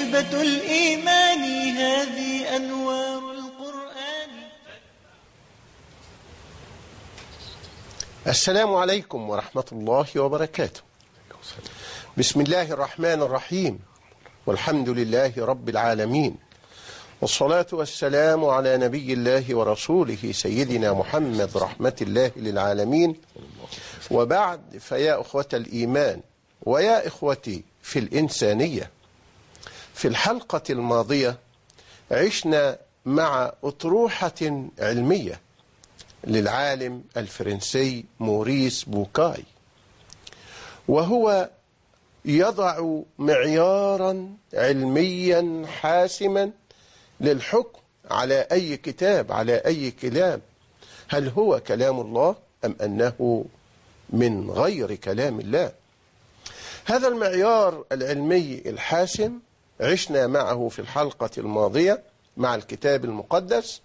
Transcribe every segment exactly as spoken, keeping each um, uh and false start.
هيبة الإيمان هذه أنوار القرآن. السلام عليكم ورحمة الله وبركاته. بسم الله الرحمن الرحيم، والحمد لله رب العالمين، والصلاة والسلام على نبي الله ورسوله سيدنا محمد رحمة الله للعالمين. وبعد، فيا أخوة الإيمان ويا إخوتي في الإنسانية، في الحلقة الماضية عشنا مع أطروحة علمية للعالم الفرنسي موريس بوكاي، وهو يضع معيارا علميا حاسما للحكم على أي كتاب، على أي كلام، هل هو كلام الله أم أنه من غير كلام الله. هذا المعيار العلمي الحاسم عشنا معه في الحلقة الماضية مع الكتاب المقدس،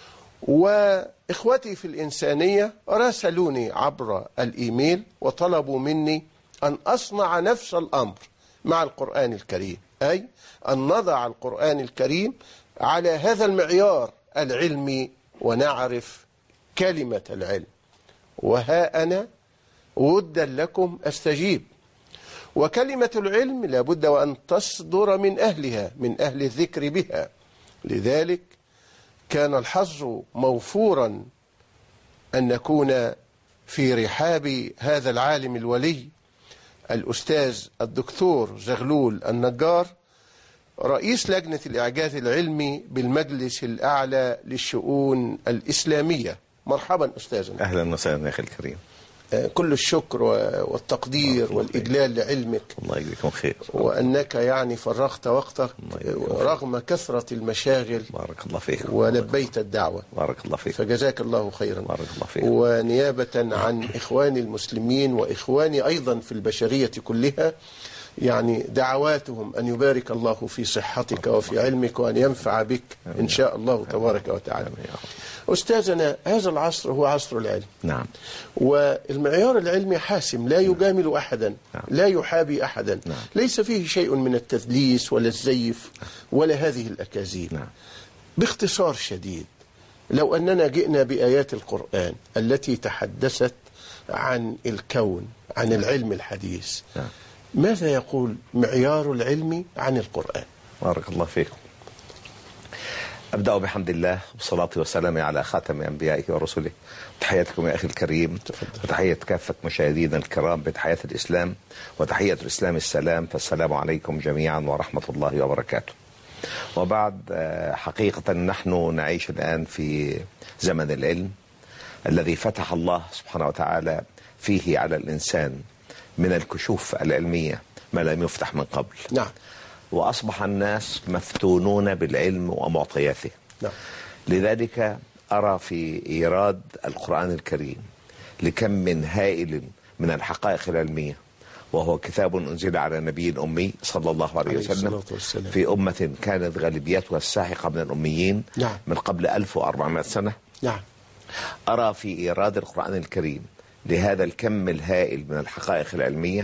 وإخوتي في الإنسانية راسلوني عبر الإيميل وطلبوا مني أن أصنع نفس الأمر مع القرآن الكريم، أي أن نضع القرآن الكريم على هذا المعيار العلمي ونعرف كلمة العلم. وها أنا ودا لكم أستجيب، وكلمة العلم لابد وأن تصدر من أهلها، من أهل الذكر بها. لذلك كان الحظ موفورا أن نكون في رحاب هذا العالم الولي الأستاذ الدكتور زغلول النجار، رئيس لجنة الإعجاز العلمي بالمجلس الأعلى للشؤون الإسلامية. مرحبا أستاذنا. أهلا وسهلا يا أخي الكريم. كل الشكر والتقدير والإجلال لعلمك. الله يجزيكم خير. وأنك يعني فرغت وقتك رغم كثرة المشاغل. بارك الله فيك. ولبيت الدعوة. بارك الله فيك. فجزاك الله خيرا. بارك الله فيك. ونيابة عن إخواني المسلمين وإخواني أيضا في البشرية كلها، يعني دعواتهم أن يبارك الله في صحتك وفي علمك وأن ينفع بك إن شاء الله تبارك وتعالى. أستاذنا، هذا العصر هو عصر العلم. نعم. والمعيار العلمي حاسم، لا يجامل أحدا. نعم. لا يحابي أحدا. نعم. ليس فيه شيء من التدليس ولا الزيف ولا هذه الأكاذيب. نعم. باختصار شديد، لو أننا جئنا بآيات القرآن التي تحدثت عن الكون، عن العلم الحديث، نعم، ماذا يقول معيار العلم عن القرآن؟ بارك الله فيكم. أبدأ بحمد الله والصلاة والسلام على خاتم أنبيائه ورسله. تحياتكم يا أخي الكريم، وتحية كافة مشاهدينا الكرام بتحية الإسلام، وتحية الإسلام السلام، فالسلام عليكم جميعا ورحمة الله وبركاته. وبعد، حقيقة نحن نعيش الآن في زمن العلم الذي فتح الله سبحانه وتعالى فيه على الإنسان من الكشوف العلمية ما لم يفتح من قبل. نعم. وأصبح الناس مفتونون بالعلم ومعطياته. نعم. لذلك أرى في إيراد القرآن الكريم لكم من هائل من الحقائق العلمية، وهو كتاب أنزل على نبي أمي صلى الله عليه وسلم في أمة كانت غالبيتها الساحقة من الأميين. نعم. من قبل ألف وأربعمائة سنة. نعم. أرى في إيراد القرآن الكريم لهذا الكم الهائل من الحقائق العلمية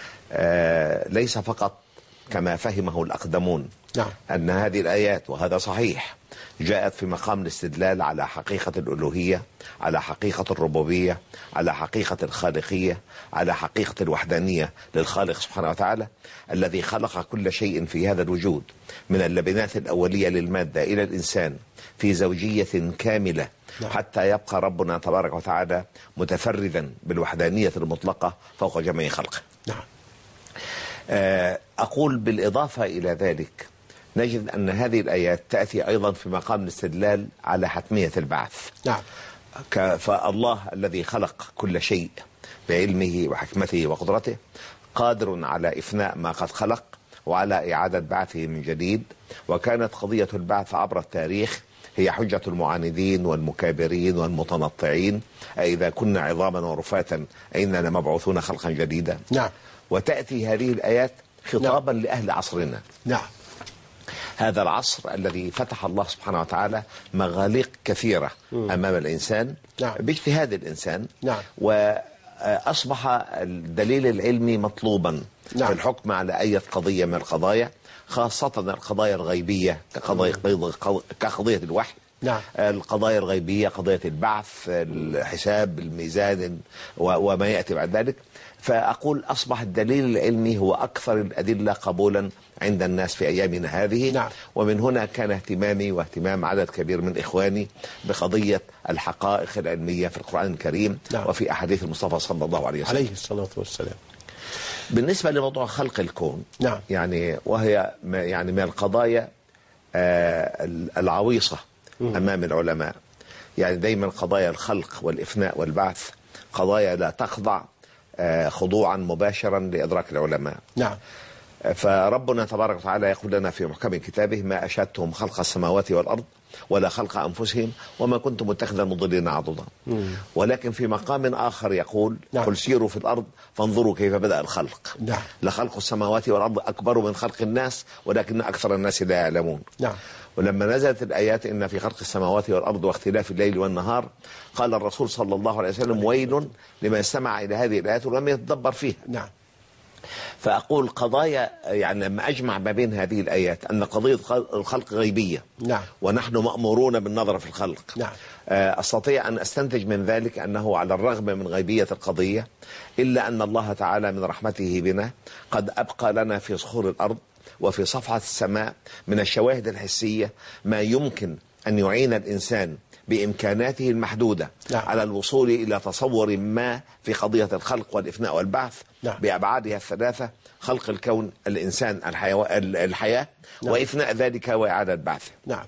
آه ليس فقط كما فهمه الأقدمون، نعم، أن هذه الآيات، وهذا صحيح، جاءت في مقام الاستدلال على حقيقة الألوهية، على حقيقة الربوبية، على حقيقة الخالقية، على حقيقة الوحدانية للخالق سبحانه وتعالى الذي خلق كل شيء في هذا الوجود من اللبنات الأولية للمادة إلى الإنسان في زوجية كاملة، نعم، حتى يبقى ربنا تبارك وتعالى متفردا بالوحدانية المطلقة فوق جميع خلقه. نعم. أقول بالإضافة إلى ذلك نجد أن هذه الآيات تأتي أيضا في مقام الاستدلال على حتمية البعث. نعم. فالله الذي خلق كل شيء بعلمه وحكمته وقدرته قادر على إفناء ما قد خلق وعلى إعادة بعثه من جديد. وكانت قضية البعث عبر التاريخ هي حجة المعاندين والمكابرين والمتنطعين، أئذا كنا عظاما ورفاتا أئنا لمبعوثون خلقا جديدا. نعم. وتأتي هذه الآيات خطابا، نعم، لأهل عصرنا. نعم. هذا العصر الذي فتح الله سبحانه وتعالى مغاليق كثيرة م. أمام الإنسان، نعم، باجتهاد الإنسان. نعم. وأصبح الدليل العلمي مطلوبا، نعم، في الحكم على أي قضية من القضايا. خاصة القضايا الغيبية كقضايا كقضية الوحي. نعم. القضايا الغيبية، قضية البعث، الحساب، الميزان وما يأتي بعد ذلك. فأقول أصبح الدليل العلمي هو أكثر الأدلة قبولا عند الناس في أيامنا هذه. نعم. ومن هنا كان اهتمامي واهتمام عدد كبير من إخواني بقضية الحقائق العلمية في القرآن الكريم. نعم. وفي أحاديث المصطفى صلى الله عليه وسلم عليه الصلاة والسلام. بالنسبة لموضوع خلق الكون، نعم. يعني وهي يعني من القضايا آه العويصة م. أمام العلماء. يعني دايما قضايا الخلق والإفناء والبعث قضايا لا تخضع آه خضوعا مباشرا لإدراك العلماء. نعم. فربنا تبارك وتعالى يقول لنا في محكم كتابه: ما أشهدتهم خلق السماوات والأرض ولا خلق أنفسهم وما كنت متخذ المضلين عضدا. ولكن في مقام آخر يقول: نعم. قل سيروا في الأرض فانظروا كيف بدأ الخلق. نعم. لخلق السماوات والأرض أكبر من خلق الناس ولكن أكثر الناس لا يعلمون. نعم. ولما نزلت الآيات إن في خلق السماوات والأرض واختلاف الليل والنهار، قال الرسول صلى الله عليه وسلم: ويل لمن استمع إلى هذه الآيات ولم يتدبر فيها. نعم. فأقول قضايا، يعني لما أجمع ما بين هذه الآيات أن قضية الخلق غيبية. نعم. ونحن مأمورون بالنظر في الخلق. نعم. أستطيع أن أستنتج من ذلك أنه على الرغم من غيبية القضية إلا أن الله تعالى من رحمته بنا قد أبقى لنا في صخور الأرض وفي صفحة السماء من الشواهد الحسية ما يمكن أن يعين الإنسان بإمكاناته المحدودة. نعم. على الوصول إلى تصور ما في قضية الخلق والإفناء والبعث. نعم. بأبعادها الثلاثة: خلق الكون، الإنسان، الحيو... الحياة. نعم. وإفناء ذلك وإعادة بعثه. نعم.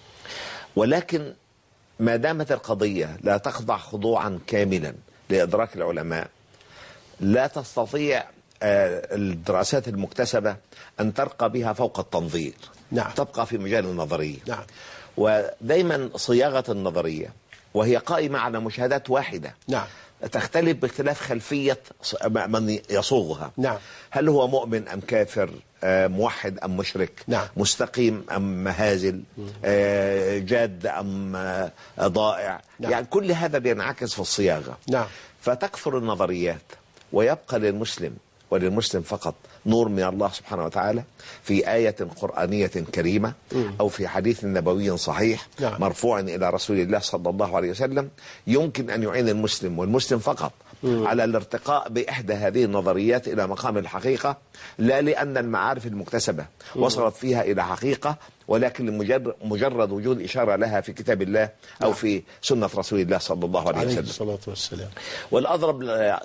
ولكن ما دامت القضية لا تخضع خضوعا كاملا لإدراك العلماء، لا تستطيع الدراسات المكتسبة أن ترقى بها فوق التنظير. نعم. تبقى في مجال النظرية. نعم. ودايما صياغة النظرية وهي قائمة على مشاهدات واحدة. نعم. تختلف باختلاف خلفية من يصوغها. نعم. هل هو مؤمن أم كافر، موحد أم مشرك، نعم. مستقيم أم مهازل، جاد أم ضائع. نعم. يعني كل هذا بينعكس في الصياغة. نعم. فتكثر النظريات ويبقى للمسلم وللمسلم فقط نور من الله سبحانه وتعالى في آية قرآنية كريمة أو في حديث نبوي صحيح. نعم. مرفوع إلى رسول الله صلى الله عليه وسلم، يمكن أن يعين المسلم والمسلم فقط مم. على الارتقاء بإحدى هذه النظريات إلى مقام الحقيقة، لا لأن المعارف المكتسبة مم. وصلت فيها إلى حقيقة، ولكن لمجرد مجرد وجود إشارة لها في كتاب الله أو في سنة رسول الله صلى الله عليه وسلم عليه الصلاة والسلام. والأضرب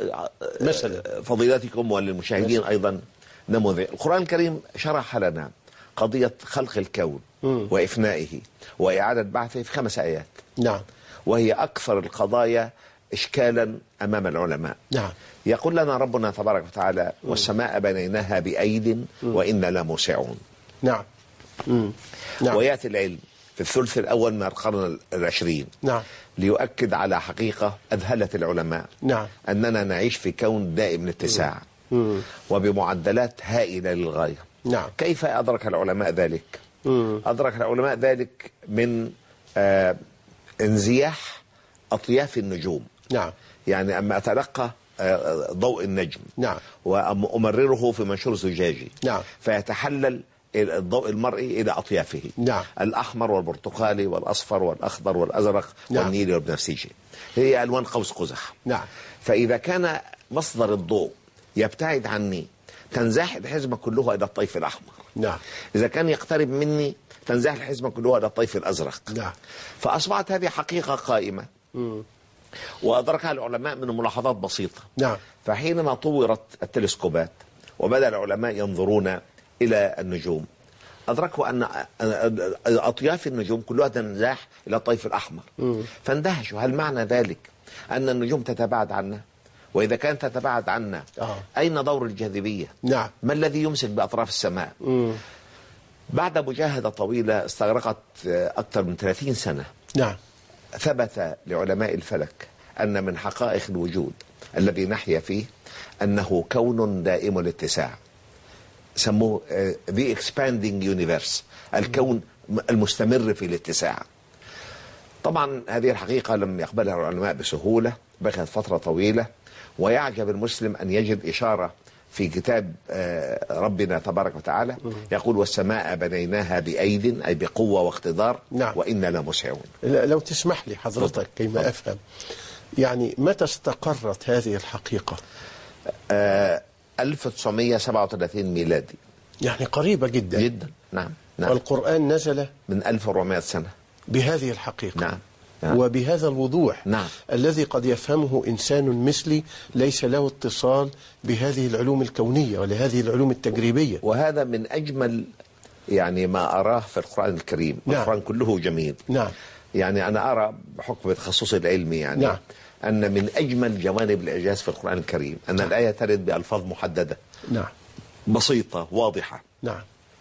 مثلا فضيلتكم وللمشاهدين مثلا. أيضا نموذج القرآن الكريم شرح لنا قضية خلق الكون مم. وإفنائه وإعادة بعثه في خمس آيات. نعم. وهي أكثر القضايا إشكالا أمام العلماء. نعم. يقول لنا ربنا تبارك وتعالى: والسماء بنيناها بأيد وإنا لموسعون. نعم. نعم. ويأتي العلم في الثلث الأول من القرن العشرين. نعم. ليؤكد على حقيقة أذهلت العلماء. نعم. أننا نعيش في كون دائم الاتساع وبمعدلات هائلة للغاية. نعم. كيف أدرك العلماء ذلك؟ مم. أدرك العلماء ذلك من آه انزياح أطياف النجوم. نعم. يعني أما أتلقى آه ضوء النجم. نعم. وأمرره في منشور زجاجي. نعم. فيتحلل الضوء المرئي إلى أطيافه. نعم. الأحمر والبرتقالي والأصفر والأخضر والأزرق. نعم. والنيلي والبنفسجي، هي ألوان قوس قزح. نعم. فإذا كان مصدر الضوء يبتعد عني تنزاح الحزمة كلها إلى الطيف الأحمر. نعم. إذا كان يقترب مني تنزاح الحزمة كلها إلى الطيف الأزرق. نعم. فأصبحت هذه حقيقة قائمة مم. وأدركها العلماء من ملاحظات بسيطة. نعم. فحينما طورت التلسكوبات وبدأ العلماء ينظرون إلى النجوم، أدركوا أن أطياف النجوم كلها تنزاح إلى الطيف الأحمر. مم. فاندهشوا: هل معنى ذلك أن النجوم تتباعد عنا؟ وإذا كانت تتباعد عنا آه. أين دور الجاذبية؟ نعم. ما الذي يمسك بأطراف السماء؟ مم. بعد مجاهدة طويلة استغرقت أكثر من ثلاثين سنة. نعم. ثبت لعلماء الفلك أن من حقائق الوجود الذي نحيا فيه أنه كون دائم الاتساع، سموه The Expanding Universe، الكون المستمر في الاتساع. طبعا هذه الحقيقة لم يقبلها العلماء بسهولة، بقيت فترة طويلة، ويعجب المسلم أن يجد إشارة في كتاب ربنا تبارك وتعالى يقول والسماء بنيناها بأيد أي بقوة واقتدار نعم. وإنا لموسعون. لو تسمح لي حضرتك كيما أفهم، يعني متى استقرت هذه الحقيقة؟ آه ألف وتسعمائة وسبعة وثلاثين ميلادي، يعني قريبة جدا جدا. نعم, نعم. والقرآن نزل من ألف وأربعمائة سنة بهذه الحقيقة. نعم. نعم. وبهذا الوضوح نعم. الذي قد يفهمه إنسان مثلي ليس له اتصال بهذه العلوم الكونية ولهذه العلوم التجريبية. وهذا من أجمل يعني ما أراه في القرآن الكريم. نعم. القرآن كله جميل. نعم. يعني أنا أرى بحكم تخصصي العلمي يعني نعم. أن من أجمل جوانب الإعجاز في القرآن الكريم أن نعم. الآية ترد بألفاظ محددة نعم. بسيطة واضحة نعم.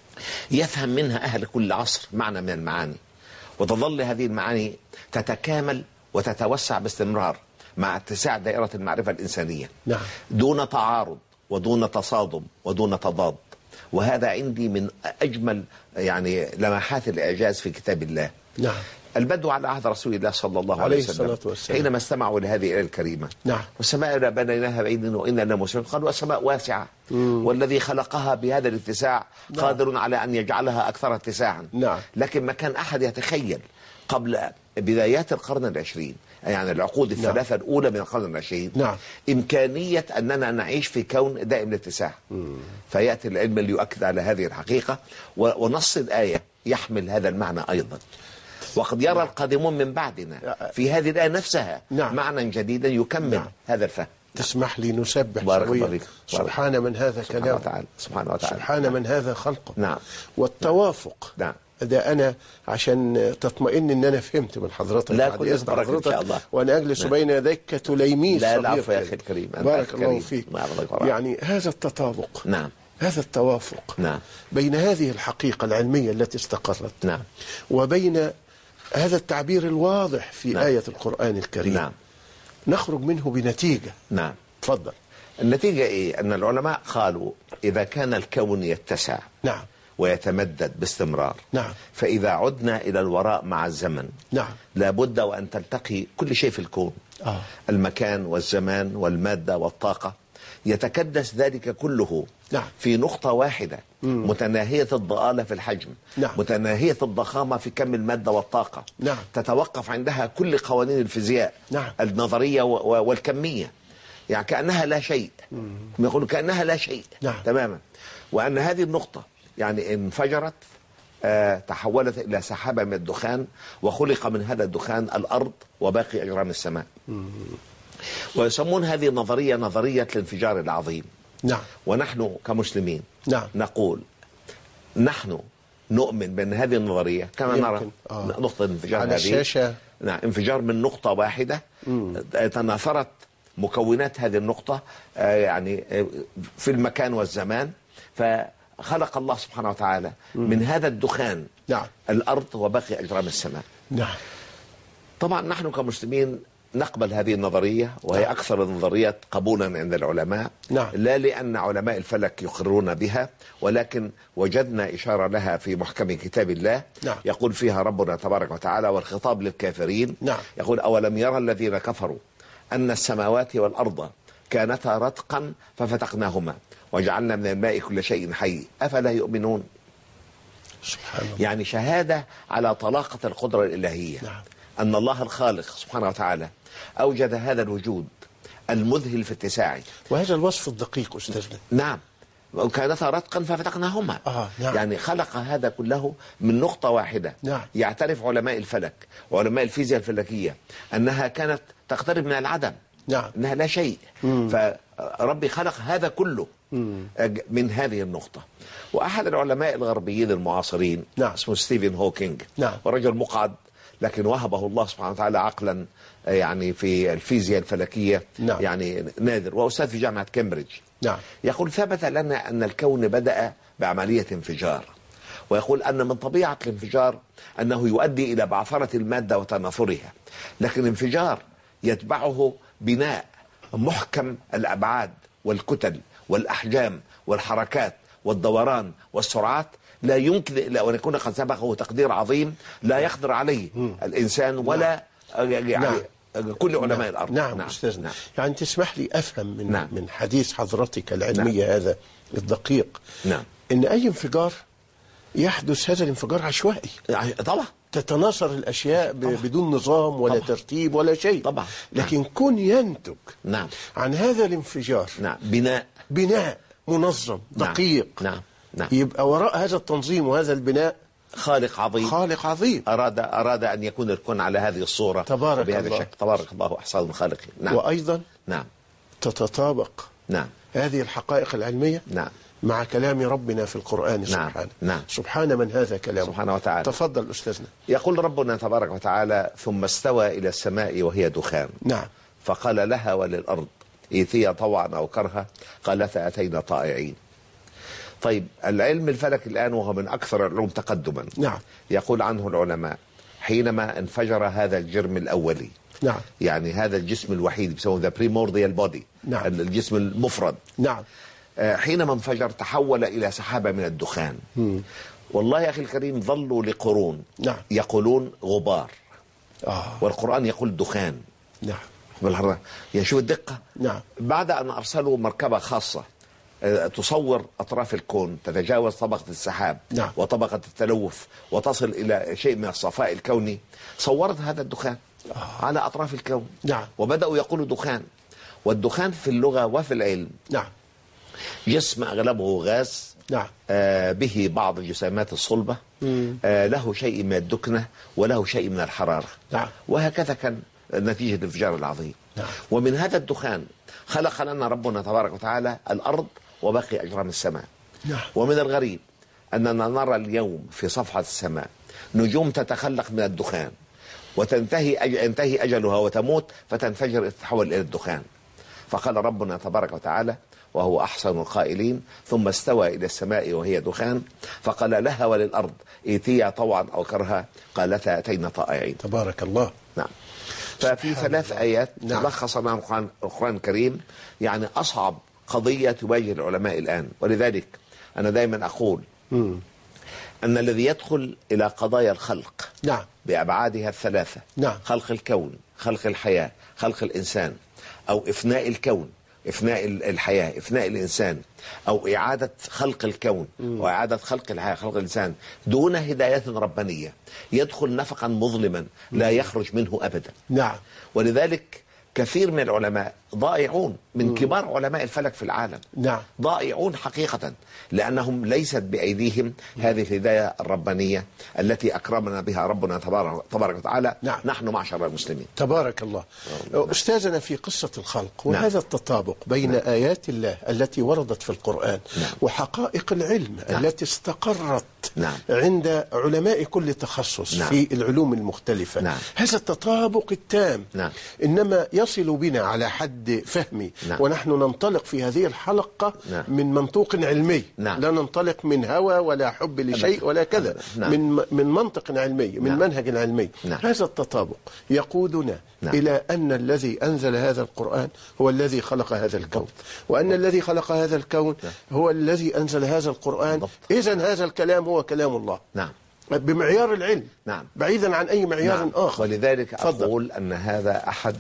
يفهم منها أهل كل عصر معنى من المعاني، وتظل هذه المعاني تتكامل وتتوسع باستمرار مع اتساع دائرة المعرفة الإنسانية نعم. دون تعارض ودون تصادم ودون تضاد. وهذا عندي من أجمل يعني لمحات الإعجاز في كتاب الله نعم. البدو على عهد رسول الله صلى الله عليه وسلم حينما استمعوا لهذه الآية الكريمة نعم. والسماء بنيناها بأيد وإنا لموسعون قالوا السماء واسعة مم. والذي خلقها بهذا الاتساع نعم. قادر على أن يجعلها أكثر اتساعا نعم. لكن ما كان أحد يتخيل قبل بدايات القرن العشرين يعني العقود الثلاثة نعم. الأولى من القرن العشرين نعم. إمكانية أننا نعيش في كون دائم الاتساع. فيأتي العلم ليؤكد على هذه الحقيقة، ونص الآية يحمل هذا المعنى أيضا. وقد يرى نعم. القادمون من بعدنا في هذه الآية نفسها نعم. معنى جديدا يكمل نعم. هذا الفهم. تسمح لي نسبح سويا سبحان من هذا كلامه سبحانه, سبحانه وتعالى سبحان نعم. من هذا خلقه نعم. والتوافق نعم. ده أنا عشان تطمئن إن أنا فهمت من حضرتك لا كل حضرتك إن شاء الله وأنا أجلس نعم. بين يديك كتليميذ لا العفو يا أخي الكريم بارك الله فيك. يعني هذا التطابق نعم. هذا التوافق نعم. بين هذه الحقيقة العلمية التي استقرت نعم. وبين هذا التعبير الواضح في نعم. آية القرآن الكريم نعم. نخرج منه بنتيجة. نعم. تفضل. النتيجة إيه؟ أن العلماء قالوا إذا كان الكون يتسع نعم. ويتمدد باستمرار نعم. فإذا عدنا إلى الوراء مع الزمن نعم. لابد وأن تلتقي كل شيء في الكون آه. المكان والزمان والمادة والطاقة يتكدس ذلك كله نعم. في نقطة واحدة مم. متناهية الضآلة في الحجم نعم. متناهية الضخامة في كم المادة والطاقة نعم. تتوقف عندها كل قوانين الفيزياء نعم. النظرية والكمية يعني كأنها لا شيء يقولوا كأنها لا شيء نعم. تماما. وأن هذه النقطة يعني انفجرت آه تحولت إلى سحابة من الدخان وخلق من هذا الدخان الأرض وباقي أجرام السماء مم. ويسمون هذه النظرية نظرية الانفجار العظيم نعم. ونحن كمسلمين نعم. نقول نحن نؤمن بأن هذه النظرية كما نرى آه. نقطة انفجار على الشاشة نعم. انفجار من نقطة واحدة مم. تناثرت مكونات هذه النقطة آه يعني آه في المكان والزمان فخلق الله سبحانه وتعالى مم. من هذا الدخان نعم. الأرض وباقي أجرام السماء نعم. طبعا نحن كمسلمين نقبل هذه النظرية وهي نعم. أكثر النظريات قبولا عند العلماء نعم. لا لأن علماء الفلك يقرون بها ولكن وجدنا إشارة لها في محكم كتاب الله نعم. يقول فيها ربنا تبارك وتعالى والخطاب للكافرين نعم. يقول أولم يرى الذين كفروا أن السماوات والأرض كانتا رتقا ففتقناهما وجعلنا من الماء كل شيء حي أفلا يؤمنون. سبحان الله. يعني شهادة على طلاقة القدرة الإلهية نعم. أن الله الخالق سبحانه وتعالى أوجد هذا الوجود المذهل في اتساعه. وهذا الوصف الدقيق أستاذنا. نعم. وكانتا رتقا ففتقناهما آه نعم. يعني خلق هذا كله من نقطة واحدة نعم. يعترف علماء الفلك وعلماء الفيزياء الفلكية أنها كانت تقترب من العدم نعم. أنها لا شيء مم. فربي خلق هذا كله مم. من هذه النقطة. وأحد العلماء الغربيين المعاصرين نعم. اسمه ستيفن هوكينج نعم. ورجل مقعد لكن وهبه الله سبحانه وتعالى عقلا يعني في الفيزياء الفلكية نعم. يعني نادر وأستاذ في جامعة كامبريدج نعم. يقول ثبت لنا أن الكون بدأ بعملية انفجار ويقول أن من طبيعة الانفجار أنه يؤدي إلى بعثرة المادة وتناثرها لكن انفجار يتبعه بناء محكم الأبعاد والكتل والأحجام والحركات والدوران والسرعات لا يمكن إلا أن يكون قد سبقه تقدير عظيم لا يقدر عليه الإنسان ولا يعني كل علماء نعم. الأرض. نعم, نعم أستاذنا. نعم. يعني تسمح لي أفهم من, نعم. من حديث حضرتك العلمية نعم. هذا الدقيق نعم. إن أي انفجار يحدث هذا الانفجار عشوائي. يعني طبعا تتناثر الأشياء طبعا. بدون نظام ولا طبعا. ترتيب ولا شيء طبعا. لكن نعم. كن ينتج نعم. عن هذا الانفجار نعم. بناء بناء منظم دقيق. نعم. نعم. نعم. يبقى وراء هذا التنظيم وهذا البناء خالق عظيم خالق عظيم أراد أراد أن يكون الكون على هذه الصورة تبارك بهذا الله. الشكل. تبارك الله أحسن الخالقين. نعم. وأيضا نعم. تتطابق نعم. هذه الحقائق العلمية نعم. مع كلام ربنا في القرآن سبحانه. نعم. نعم. سبحان من هذا كلامه سبحانه وتعالى. تفضل أستاذنا. يقول ربنا تبارك وتعالى ثم استوى إلى السماء وهي دخان نعم. فقال لها وللأرض ائتيا طوعا أو كرها قالتا أتينا طائعين. طيب العلم الفلك الآن وهو من أكثر العلوم تقدما. نعم. يقول عنه العلماء حينما انفجر هذا الجرم الأولي. نعم. يعني هذا الجسم الوحيد بيسموه ذا بريمورديال بودي. نعم. الجسم المفرد. نعم. حينما انفجر تحول إلى سحابة من الدخان. مم. والله يا أخي الكريم ظلوا لقرون نعم. يقولون غبار. آه. والقرآن يقول دخان. نعم. بالحرة. يا شوف الدقة. نعم. بعد أن أرسلوا مركبة خاصة تصور أطراف الكون تتجاوز طبقة السحاب. نعم. وطبقة التلوث وتصل إلى شيء من الصفاء الكوني صورت هذا الدخان آه. على أطراف الكون. نعم. وبدأوا يقولوا دخان. والدخان في اللغة وفي العلم نعم. جسم أغلبه غاز. نعم. آه به بعض الجسيمات الصلبة. آه له شيء من الدكنة وله شيء من الحرارة. نعم. وهكذا كان نتيجة الانفجار العظيم. نعم. ومن هذا الدخان خلق لنا ربنا تبارك وتعالى الأرض وباقي أجرام السماء. نعم. ومن الغريب أننا نرى اليوم في صفحة السماء نجوم تتخلق من الدخان وتنتهي أج... ينتهي أجلها وتموت فتنفجر تتحول إلى الدخان. فقال ربنا تبارك وتعالى وهو أحسن القائلين ثم استوى إلى السماء وهي دخان فقال لها وللأرض ائتيا طوعا أو كرها قالتا أتينا طائعين. تبارك الله. نعم. ففي ثلاث آيات نعم. تلخص لنا القرآن القرآن الكريم يعني أصعب قضية تواجه العلماء الآن. ولذلك أنا دائما أقول مم. أن الذي يدخل إلى قضايا الخلق نعم. بأبعادها الثلاثة نعم. خلق الكون خلق الحياة خلق الإنسان أو إفناء الكون إفناء الحياة إفناء الإنسان أو إعادة خلق الكون مم. وإعادة خلق الحياة خلق الإنسان دون هداية ربانية يدخل نفقا مظلما لا يخرج منه أبدا. نعم. ولذلك كثير من العلماء ضائعون من مم. كبار علماء الفلك في العالم. نعم. ضائعون حقيقة لأنهم ليست بأيديهم هذه الهداية الربانية التي أكرمنا بها ربنا تبارك وتعالى. نعم. نحن معشر المسلمين. تبارك الله. نعم. أستاذنا في قصة الخلق وهذا نعم. التطابق بين نعم. آيات الله التي وردت في القرآن نعم. وحقائق العلم نعم. التي استقرت نعم. عند علماء كل تخصص نعم. في العلوم المختلفة نعم. هذا التطابق التام نعم. إنما يصل بنا على حد فهمي نعم. ونحن ننطلق في هذه الحلقة نعم. من منطوق علمي نعم. لا ننطلق من هوى ولا حب لشيء ولا كذا نعم. من من منطق علمي من نعم. منهج علمي نعم. هذا التطابق يقودنا نعم. إلى أن الذي أنزل هذا القرآن هو الذي خلق هذا الكون وأن بالضبط. الذي خلق هذا الكون نعم. هو الذي أنزل هذا القرآن. إذن هذا الكلام هو كلام الله نعم. بمعيار العلم نعم. بعيدا عن أي معيار نعم. آخر. ولذلك فضل. أقول أن هذا أحد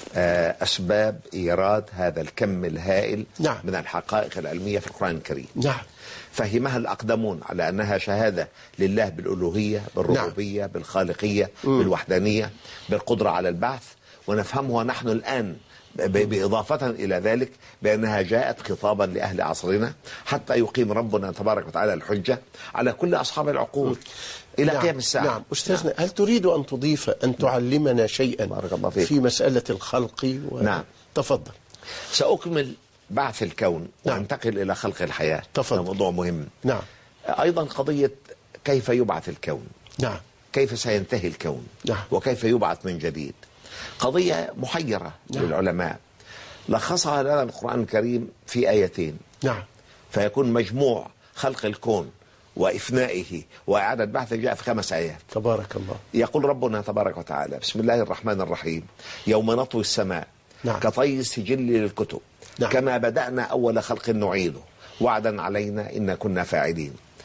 أسباب إيراد هذا الكم الهائل نعم. من الحقائق العلمية في القرآن الكريم. نعم. فهمها الأقدمون على أنها شهادة لله بالألوهية بالربوبية نعم. بالخالقية م. بالوحدانية بالقدرة على البعث ونفهمها نحن الآن بإضافة إلى ذلك بأنها جاءت خطابا لأهل عصرنا حتى يقيم ربنا تبارك وتعالى الحجة على كل أصحاب العقول إلى نعم. قيام الساعة. نعم. أستاذنا نعم. هل تريد أن تضيف أن تعلمنا شيئا في مسألة الخلق و... نعم. تفضل. سأكمل بعث الكون نعم. وانتقل إلى خلق الحياة. تفضل. موضوع مهم. نعم. أيضا قضية كيف يبعث الكون نعم. كيف سينتهي الكون نعم. وكيف يبعث من جديد قضية محيرة نعم. للعلماء لخصها لنا القرآن الكريم في آيتين نعم. فيكون مجموع خلق الكون وإفنائه وإعادة بعثه جاء في خمس آيات. تبارك الله. يقول ربنا تبارك وتعالى بسم الله الرحمن الرحيم يوم نطوي السماء نعم. كطي السجل للكتب نعم. كما بدأنا أول خلق نعيده وعدا علينا إن كنا فاعلين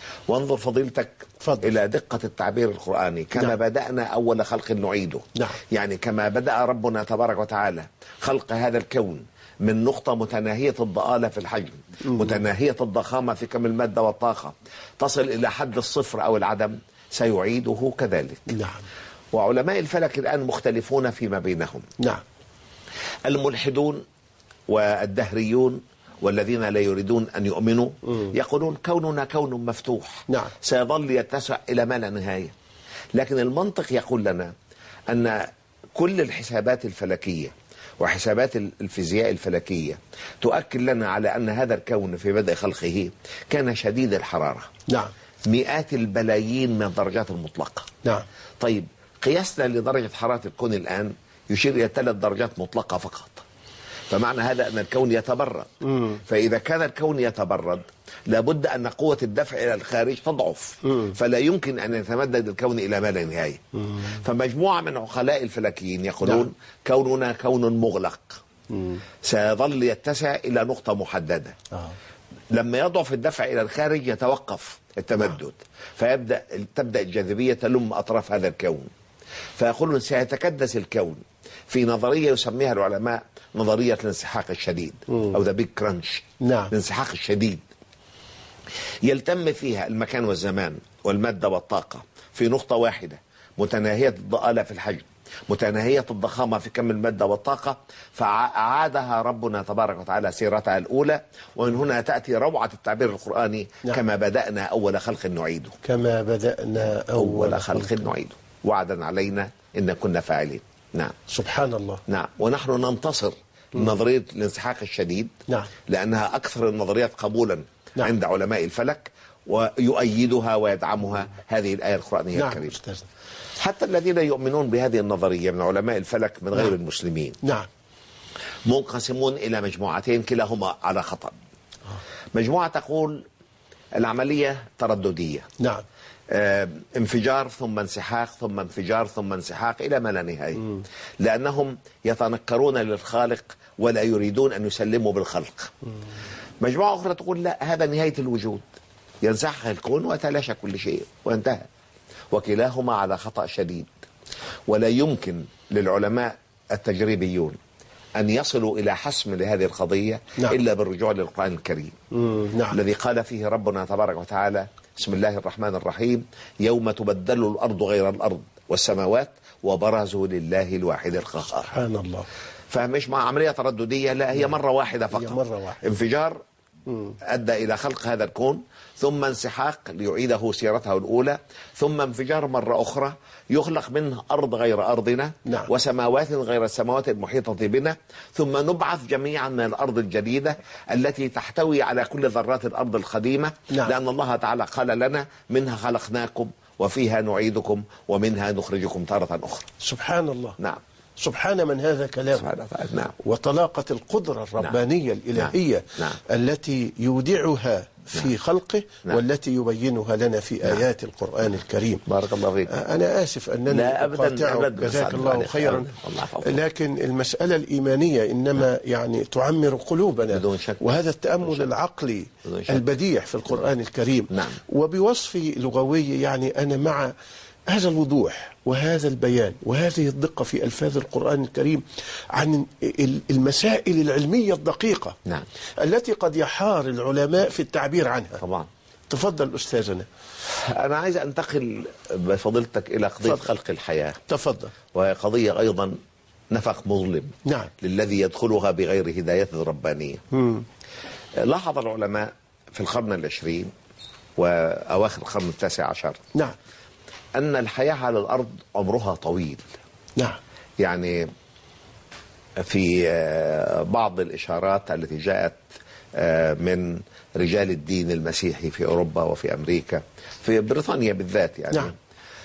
وانظر فضيلتك فضل. إلى دقة التعبير القرآني. كما نعم. بدأنا أول خلق نعيده. نعم. يعني كما بدأ ربنا تبارك وتعالى خلق هذا الكون من نقطة متناهية الضآلة في الحجم، متناهية الضخامة في كم المادة والطاقة، تصل إلى حد الصفر أو العدم، سيعيده كذلك. نعم. وعلماء الفلك الآن مختلفون فيما بينهم. نعم. الملحدون والدهريون والذين لا يريدون أن يؤمنوا يقولون كوننا كون مفتوح، نعم. سيظل يتسع إلى ما لا نهاية. لكن المنطق يقول لنا أن كل الحسابات الفلكية وحسابات الفيزياء الفلكية تؤكد لنا على أن هذا الكون في بدء خلقه كان شديد الحرارة. نعم. مئات البلايين من الدرجات المطلقة. نعم. طيب قياسنا لدرجة حرارة الكون الآن يشير إلى ثلاث درجات مطلقة فقط. فمعنى هذا أن الكون يتبرد. مم. فإذا كان الكون يتبرد لابد أن قوة الدفع إلى الخارج تضعف. مم. فلا يمكن أن يتمدد الكون إلى ما لا نهاية. مم. فمجموعة من عقلاء الفلكيين يقولون نعم. كوننا كون مغلق. مم. سيظل يتسع إلى نقطة محددة. آه. لما يضعف الدفع إلى الخارج يتوقف التمدد. آه. فيبدأ تبدأ الجاذبية تلم أطراف هذا الكون. فيقولون سيتكدس الكون في نظرية يسميها العلماء نظرية الانسحاق الشديد. مم. أو ذا بيج كرانش. نعم. الانسحاق الشديد يلتم فيها المكان والزمان والمادة والطاقة في نقطة واحدة متناهية الضآلة في الحجم، متناهية الضخامة في كم المادة والطاقة، فأعادها ربنا تبارك وتعالى سيرتها الأولى. ومن هنا تأتي روعة التعبير القرآني. نعم. كما بدأنا أول خلق نعيده. كما بدأنا أول, أول خلق نعيده وعدا علينا إن كنا فاعلين. نعم. سبحان الله. نعم. ونحن ننتصر لنظرية الانسحاق الشديد. نعم. لأنها أكثر النظريات قبولا. نعم. عند علماء الفلك، ويؤيدها ويدعمها هذه الآية القرآنية. نعم. الكريمة. أستاذ. حتى الذين يؤمنون بهذه النظرية من علماء الفلك من غير نعم. المسلمين. نعم. منقسمون إلى مجموعتين كلاهما على خطأ. مجموعة تقول العملية ترددية. نعم. آه انفجار ثم انسحاق ثم انفجار ثم انسحاق إلى ما لا نهاية. مم. لأنهم يتنكرون للخالق ولا يريدون أن يسلموا بالخلق. مم. مجموعة أخرى تقول لا، هذا نهاية الوجود، ينسحق الكون ويتلاشى كل شيء وانتهى. وكلاهما على خطأ شديد. ولا يمكن للعلماء التجريبيون أن يصلوا إلى حسم لهذه القضية. نعم. إلا بالرجوع للقرآن الكريم. مم. نعم. الذي قال فيه ربنا تبارك وتعالى بسم الله الرحمن الرحيم يوم تبدل الأرض غير الأرض والسماوات وبرزوا لله الواحد القهار. سبحان الله. فمش مع عملية ترددية، لا، هي مرة واحدة فقط. هي مرة واحدة. انفجار مم. أدى إلى خلق هذا الكون، ثم انسحاق ليعيده سيرته الأولى، ثم انفجار مرة أخرى يخلق منه أرض غير أرضنا. نعم. وسماوات غير السماوات المحيطة بنا، ثم نبعث جميعا من الأرض الجديدة التي تحتوي على كل ذرات الأرض القديمة. نعم. لأن الله تعالى قال لنا منها خلقناكم وفيها نعيدكم ومنها نخرجكم تارة أخرى. سبحان الله. نعم. سبحان من هذا كلام. نعم. وطلاقة القدرة الربانية. نعم. الإلهية. نعم. التي يودعها في نعم. خلقه. نعم. والتي يبينها لنا في نعم. آيات القرآن الكريم. بارك الله فيك. أنا آسف أنني أقاطعك، جزاك الله خيرا، لكن المسألة الإيمانية إنما نعم. يعني تعمر قلوبنا بدون شك. وهذا التأمل العقلي البديع في القرآن الكريم. نعم. وبوصفي لغوي يعني أنا مع هذا الوضوح وهذا البيان وهذه الدقة في ألفاظ القرآن الكريم عن المسائل العلمية الدقيقة. نعم. التي قد يحار العلماء في التعبير عنها. طبعا. تفضل أستاذنا. أنا عايز أنتقل بفضلتك إلى قضية فضل. خلق الحياة. تفضل. وهي قضية أيضا نفق مظلم. نعم. للذي يدخلها بغير هداية ربانية. مم. لاحظ العلماء في القرن العشرين وأواخر القرن التاسع عشر. نعم. أن الحياة على الأرض عمرها طويل. نعم. يعني في بعض الإشارات التي جاءت من رجال الدين المسيحي في أوروبا وفي أمريكا، في بريطانيا بالذات يعني. نعم.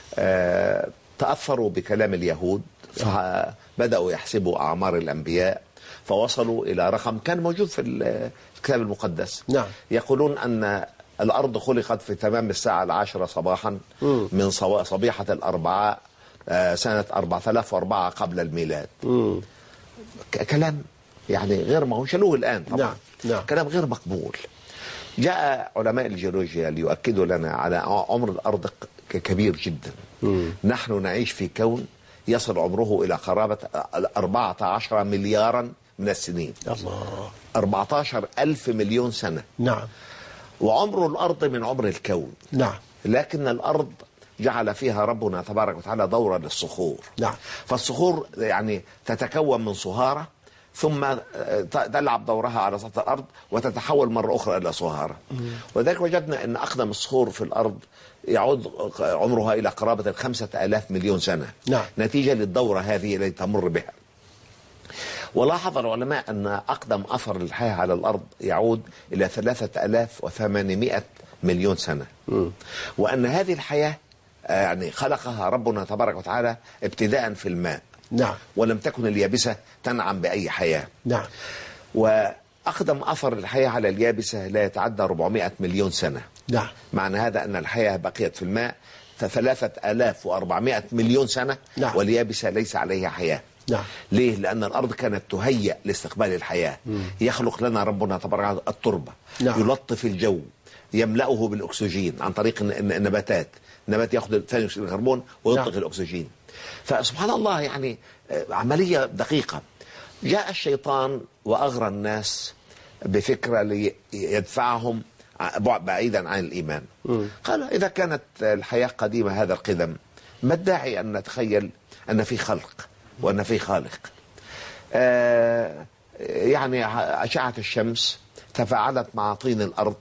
تأثروا بكلام اليهود فبدأوا يحسبوا أعمار الأنبياء، فوصلوا إلى رقم كان موجود في الكتاب المقدس. نعم. يقولون أن الأرض خلقت في تمام الساعة العاشرة صباحا مم. من صبيحة الأربعاء سنة أربعة آلاف وأربعة قبل الميلاد. مم. كلام يعني غير، ما هو شلوه الآن طبعا. نعم. نعم. كلام غير مقبول. جاء علماء الجيولوجيا ليؤكدوا لنا على عمر الأرض ك- كبير جدا. مم. نحن نعيش في كون يصل عمره إلى قرابة أربعة عشر مليارا من السنين، الله. أربعة عشر ألف مليون سنة، نعم. وعمر الأرض من عمر الكون. نعم. لكن الأرض جعل فيها ربنا تبارك وتعالى دورة للصخور. نعم. فالصخور يعني تتكون من صهارة، ثم تلعب دورها على سطح الأرض وتتحول مرة أخرى إلى صهارة. وذلك وجدنا أن أقدم الصخور في الأرض يعود عمرها إلى قرابة الخمسة آلاف مليون سنة. نعم. نتيجة للدورة هذه التي تمر بها. ولاحظ العلماء أن أقدم أثر للحياة على الأرض يعود إلى ثلاثة آلاف وثمانمائة مليون سنة. م. وأن هذه الحياة يعني خلقها ربنا تبارك وتعالى ابتداء في الماء. نعم. ولم تكن اليابسة تنعم بأي حياة. نعم. وأقدم أثر الحياة على اليابسة لا يتعدى أربعمائة مليون سنة. نعم. معنى هذا أن الحياة بقيت في الماء ثلاثة آلاف وأربعمائة مليون سنة. نعم. واليابسة ليس عليها حياة. نعم. ليه؟ لأن الأرض كانت تهيأ لاستقبال الحياة. مم. يخلق لنا ربنا تبارك التربة. نعم. يلطف الجو، يملأه بالأكسجين عن طريق النباتات. النبات يأخذ ثاني أكسيد الكربون ويطلق. نعم. الأكسجين. فسبحان الله يعني عملية دقيقة. جاء الشيطان وأغرى الناس بفكرة ليدفعهم بعيدا عن الإيمان. مم. قال إذا كانت الحياة قديمة هذا القدم، ما الداعي أن نتخيل أن في خلق وأن في خالق. آه يعني أشعة الشمس تفاعلت مع طين الأرض،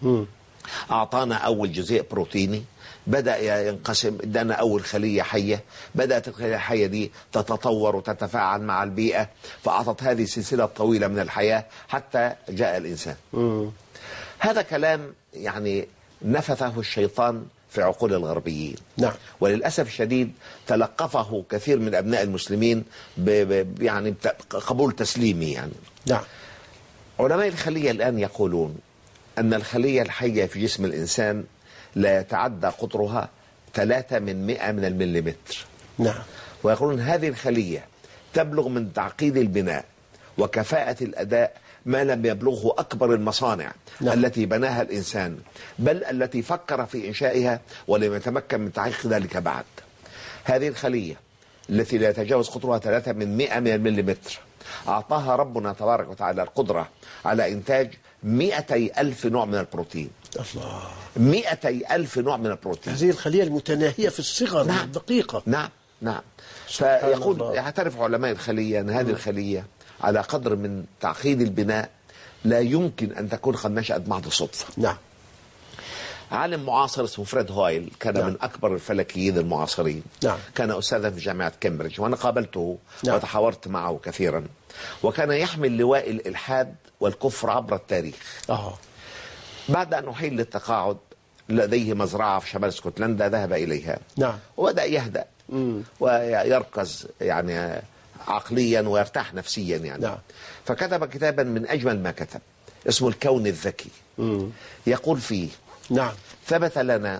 أعطانا أول جزيء بروتيني، بدأ ينقسم، ادانا أول خلية حية، بدأت الخلية الحية دي تتطور وتتفاعل مع البيئة، فأعطت هذه سلسلة طويلة من الحياة حتى جاء الإنسان. مم. هذا كلام يعني نفثه الشيطان في عقول الغربيين. نعم. وللأسف الشديد تلقفه كثير من أبناء المسلمين ب ب يعني قبول تسليمي يعني. نعم. علماء الخلية الآن يقولون أن الخلية الحية في جسم الإنسان لا يتعدى قطرها ثلاثة من مئة من المليمتر. نعم. ويقولون هذه الخلية تبلغ من تعقيد البناء وكفاءة الأداء ما لم يبلغه أكبر المصانع. نعم. التي بناها الإنسان، بل التي فكر في إنشائها ولم يتمكن من تحقيق ذلك بعد. هذه الخلية التي لا يتجاوز قطرها ثلاثة من مئة من المليمتر أعطاها ربنا تبارك وتعالى القدرة على إنتاج مئتي ألف نوع من البروتين. الله. مئتي ألف نوع من البروتين. هذه الخلية المتناهية في الصغر. نعم. الدقيقة. نعم نعم. فيقول يعترف علماء الخلية أن هذه الخلية على قدر من تعقيد البناء لا يمكن أن تكون قد نشأت محض صدفة. نعم. عالم معاصر اسمه فريد هويل كان نعم. من أكبر الفلكيين المعاصرين. نعم. كان أستاذا في جامعة كامبريدج وأنا قابلته. نعم. وتحاورت معه كثيرا، وكان يحمل لواء الإلحاد والكفر عبر التاريخ. أوه. بعد أن أحيل للتقاعد لديه مزرعة في شمال اسكتلندا ذهب إليها. نعم. وبدأ يهدأ مم. ويركز يعني عقليا ويرتاح نفسيا يعني. نعم. فكتب كتابا من أجمل ما كتب اسمه الكون الذكي. مم. يقول فيه نعم ثبت لنا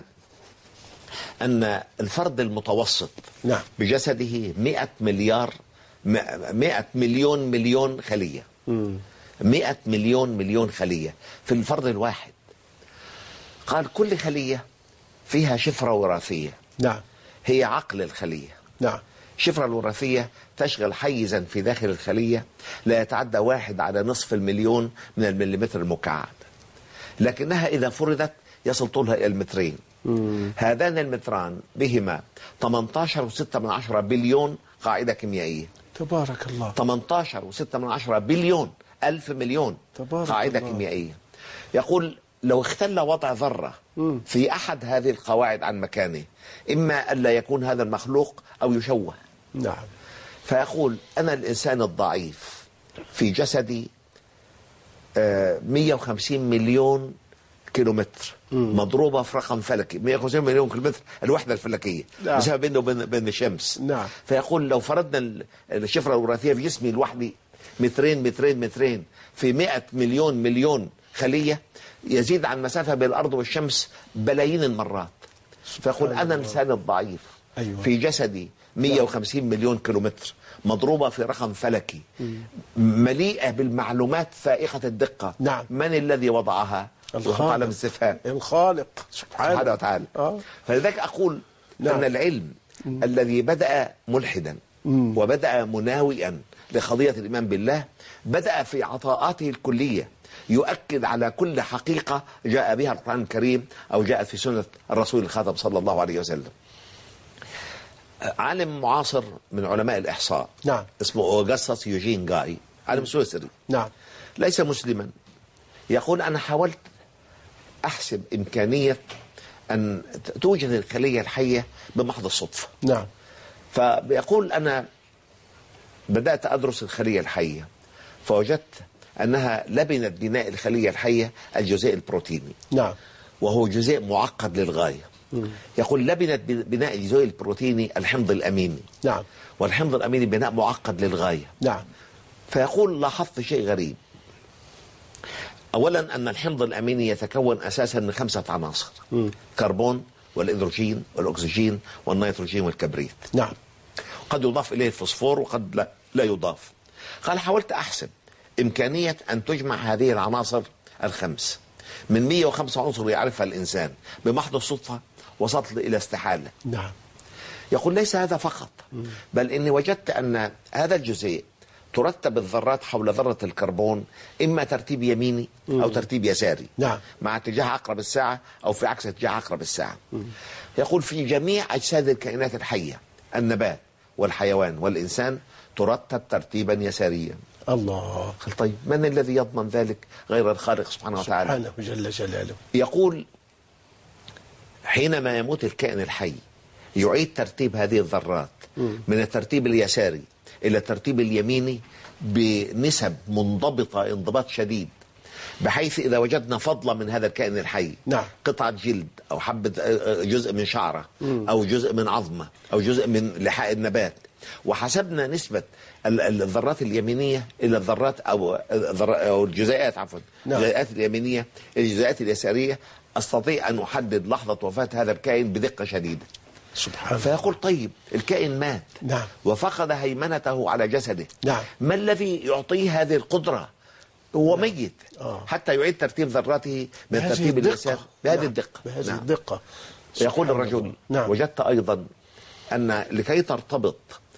أن الفرد المتوسط نعم بجسده مئة مليار مئة مليون مليون خلية. مم. مئة مليون مليون خلية في الفرد الواحد. قال كل خلية فيها شفرة وراثية. نعم. هي عقل الخلية. نعم. الشفرة الوراثية تشغل حيزا في داخل الخلية لا يتعدى واحد على نصف المليون من المليمتر المكعب، لكنها إذا فردت يصل طولها إلى المترين. مم. هذان المتران بهما ثمانية عشر وستة من عشرة بليون قاعدة كيميائية. تبارك الله. ثمانية عشر وستة من عشرة بليون ألف مليون قاعدة الله. كيميائية. يقول لو اختل وضع ذرة مم. في أحد هذه القواعد عن مكانه، إما ألا يكون هذا المخلوق أو يشوه. نعم. فيقول أنا الإنسان الضعيف في جسدي مئة وخمسين مليون كيلومتر مم. مضروبة في رقم فلكي مئة وخمسين مليون كيلومتر الوحدة الفلكية. نعم. مسافة بينه وبين بين الشمس. نعم. فيقول لو فرضنا الشفرة الوراثية في جسمي لوحدي مترين مترين مترين في مئة مليون مليون خلية يزيد عن مسافة بين الأرض والشمس بلايين المرات. فيقول أنا الإنسان الضعيف. أيوة. في جسدي مئة وخمسين مليون كيلومتر مضروبة في رقم فلكي مليئة بالمعلومات فائقة الدقة. نعم. من الذي وضعها؟ ويحط علامة استفهام. الخالق سبحانه, سبحانه وتعالى. آه. فلذلك أقول نعم. أن العلم م. الذي بدأ ملحدا م. وبدأ مناوئا لقضية الإيمان بالله بدأ في عطاءاته الكلية يؤكد على كل حقيقة جاء بها القرآن الكريم أو جاءت في سنة الرسول الخاتم صلى الله عليه وسلم. عالم معاصر من علماء الإحصاء نعم. اسمه أوغسطس يوجين جاي، عالم سويسري نعم. ليس مسلما، يقول أنا حاولت أحسب إمكانية أن توجد الخلية الحية بمحض الصدفة. نعم. فبيقول أنا بدأت أدرس الخلية الحية فوجدت أنها لبنت بناء الخلية الحية الجزيء البروتيني. نعم. وهو جزيء معقد للغاية. مم. يقول لبنت بناء الجزيء البروتيني الحمض الأميني. نعم. والحمض الأميني بناء معقد للغاية. نعم. فيقول لاحظت شيء غريب. أولا أن الحمض الأميني يتكون أساسا من خمسة عناصر: مم. كربون والهيدروجين والأكسجين والنيتروجين والكبريت. نعم. قد يضاف إليه الفوسفور وقد لا, لا يضاف. قال حاولت أحسب إمكانية أن تجمع هذه العناصر الخمس من مئة وخمسة عنصر يعرفها الإنسان بمحض الصدفة، وصلت إلى استحالة. نعم. يقول ليس هذا فقط، بل إني وجدت أن هذا الجزيء ترتب الذرات حول ذرة الكربون إما ترتيب يميني أو ترتيب يساري. نعم. مع اتجاه عقرب الساعة أو في عكس اتجاه عقرب الساعة. يقول في جميع أجساد الكائنات الحية النبات والحيوان والإنسان ترتب ترتيبا يساريا. الله. طيب من الذي يضمن ذلك غير الخالق سبحانه وتعالى؟ سبحانه جل جلاله. يقول حينما يموت الكائن الحي يعيد ترتيب هذه الذرات من الترتيب اليساري إلى الترتيب اليميني بنسب منضبطة انضباط شديد، بحيث إذا وجدنا فضلة من هذا الكائن الحي، نعم. قطعة جلد أو حبة جزء من شعرة أو جزء من عظمة أو جزء من لحاء النبات، وحسبنا نسبة الذرات اليمينية إلى الذرات أو أو الجزيئات عفوا نعم. الجزيئات اليمينية الجزيئات اليسارية، أستطيع أن أحدد لحظة وفاة هذا الكائن بدقة شديدة. سبحان. فيقول طيب الكائن مات. نعم. وفقد هيمنته على جسده. نعم. ما الذي يعطيه هذه القدرة؟ هو نعم. ميت. آه. حتى يعيد ترتيب ذراته من الترتيب اليسار بهذه نعم. الدقة. بهذه نعم. الدقة. يقول الرجل نعم. وجدت أيضا أن لكي ترتبط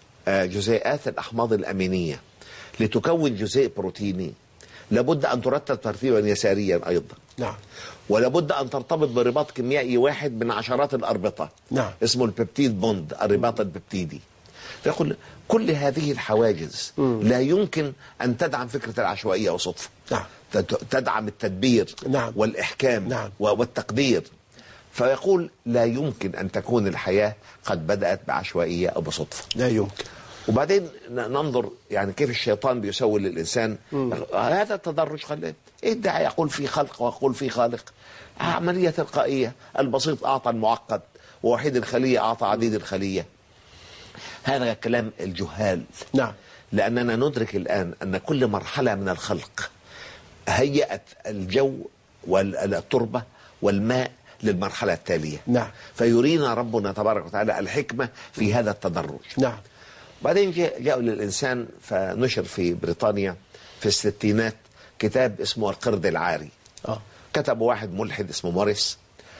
جزيئات الأحماض الأمينية لتكون جزيء بروتيني لابد أن ترتب ترتيبا يساريا أيضا. نعم. ولابد أن ترتبط برباط كيميائي واحد من عشرات الأربطة. نعم. اسمه البيبتيد بوند، الرباط البيبتيدي. فيقول كل هذه الحواجز مم. لا يمكن أن تدعم فكرة العشوائية أو صدفة. نعم. تدعم التدبير نعم. والإحكام نعم. والتقدير. فيقول لا يمكن أن تكون الحياة قد بدأت بعشوائية أو بصدفة. لا يمكن. وبعدين ننظر يعني كيف الشيطان بيسول للإنسان هذا التدرج. خليه إيه الداعي يقول في خلق ويقول في خالق؟ عملية تلقائية. البسيط أعطى المعقد، ووحيد الخلية أعطى عديد الخلية. هذا كلام الجهال. نعم. لأننا ندرك الآن أن كل مرحلة من الخلق هيأت الجو والتربة والماء للمرحلة التالية. نعم. فيرينا ربنا تبارك وتعالى الحكمة في هذا التدرج. نعم. بعدين جاءوا للإنسان فنشر في بريطانيا في الستينات كتاب اسمه القرد العاري. آه. كتب واحد ملحد اسمه موريس،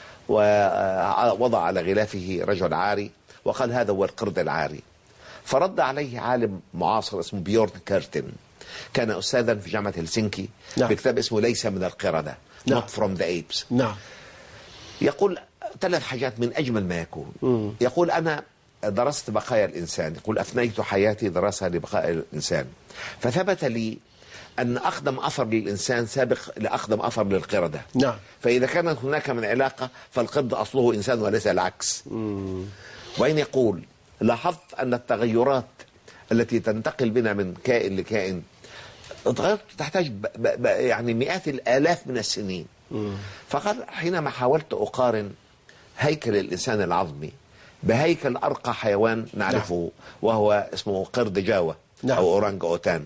ووضع على غلافه رجل عاري وقال هذا هو القرد العاري. فرد عليه عالم معاصر اسمه بيورن كيرتن، كان أستاذا في جامعة هلسنكي. نعم. بكتاب اسمه ليس من القردة. نعم. Not from the apes. نعم. يقول ثلاث حاجات من أجمل ما يكون. مم. يقول أنا درست بقايا الإنسان، يقول أثنيت حياتي دراسة لبقايا الإنسان، فثبت لي أن أقدم أثر للإنسان سابق لأقدم أثر للقردة. نعم. فإذا كانت هناك من علاقة فالقرد أصله إنسان وليس العكس. مم. وإن يقول لاحظت أن التغيرات التي تنتقل بنا من كائن لكائن تحتاج ب ب يعني مئات الآلاف من السنين. مم. فقال حينما حاولت أقارن هيكل الإنسان العظمي بهيكل أرقى حيوان نعرفه، نعم. وهو اسمه قرد جاوة. نعم. أو أورانج أوتان،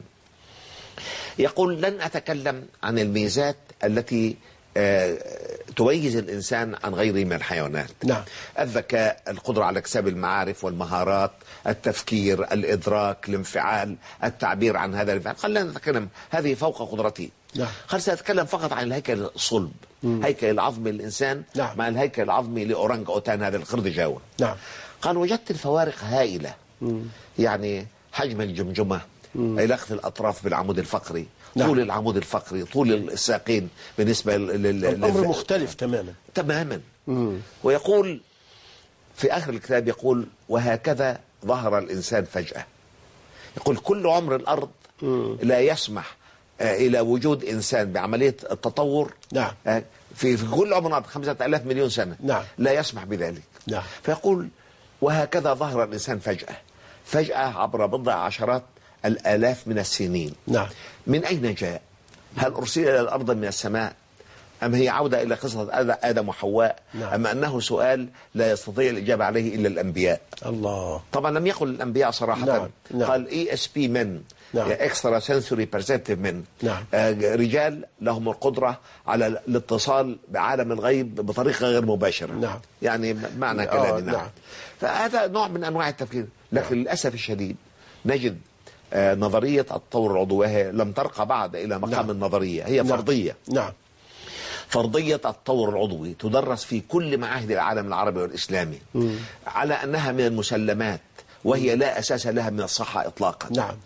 يقول لن أتكلم عن الميزات التي آه تميز الإنسان عن غيره من الحيوانات. نعم. الذكاء، القدرة على اكتساب المعارف والمهارات، التفكير، الإدراك، الانفعال، التعبير عن هذا الانفعال. قال لن نتكلم، هذه فوق قدرتي. نعم. قال سأتكلم فقط عن الهيكل الصلب، هيكل العظمي للإنسان نعم. مع الهيكل العظمي لأورانج أوتان، هذا القرد جاوة. نعم. قال وجدت الفوارق هائلة، يعني حجم الجمجمة، علاقة الأطراف بالعمود الفقري، نعم. طول العمود الفقري، طول الساقين بالنسبة لل الأمر مختلف تماما تماما. ويقول في آخر الكتاب، يقول وهكذا ظهر الإنسان فجأة. يقول كل عمر الأرض لا يسمح آه إلى وجود إنسان بعملية التطور. نعم. آه في, في كل عمر الأرض خمسة آلاف مليون سنة. نعم. لا يسمح بذلك. نعم. فيقول وهكذا ظهر الإنسان فجأة، فجأة عبر بضع عشرات الآلاف من السنين. نعم. من أين جاء؟ هل أرسل إلى الأرض من السماء؟ أم هي عودة إلى قصة آدم وحواء؟ نعم. أم أنه سؤال لا يستطيع الإجابة عليه إلا الأنبياء؟ الله. طبعا لم يقل الأنبياء صراحة. نعم. نعم. قال إي إس بي من، نعم. إكسترا سنسوري بيرسبتيف من. نعم. آه رجال لهم القدرة على الاتصال بعالم الغيب بطريقة غير مباشرة. نعم. يعني معنى آه كلامي. نعم. نعم. فهذا نوع من أنواع التفكير، لكن نعم. للأسف الشديد نجد آه نظرية التطور العضوي وهي لم ترقى بعد إلى مقام نعم. النظرية، هي نعم. فرضية. نعم. فرضية التطور العضوي تدرس في كل معاهد العالم العربي والإسلامي مم. على أنها من المسلمات، وهي لا أساس لها من الصحة إطلاقا. نعم.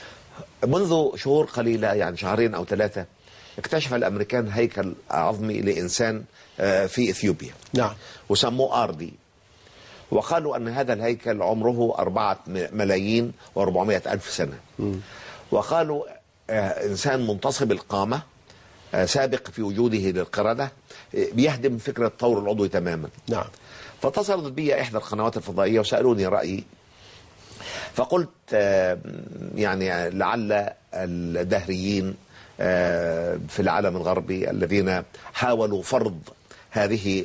منذ شهور قليلة، يعني شهرين أو ثلاثة، اكتشف الأمريكان هيكل عظمي لإنسان في إثيوبيا. نعم. وسموه آردي، وقالوا أن هذا الهيكل عمره أربعة ملايين وأربعمائة ألف سنة. مم. وقالوا إنسان منتصب القامة سابق في وجوده للقردة، بيهدم فكرة التطور العضوي تماما. نعم. فاتصلت بي إحدى القنوات الفضائية وسألوني رأيي، فقلت يعني لعل الدهريين في العالم الغربي الذين حاولوا فرض هذه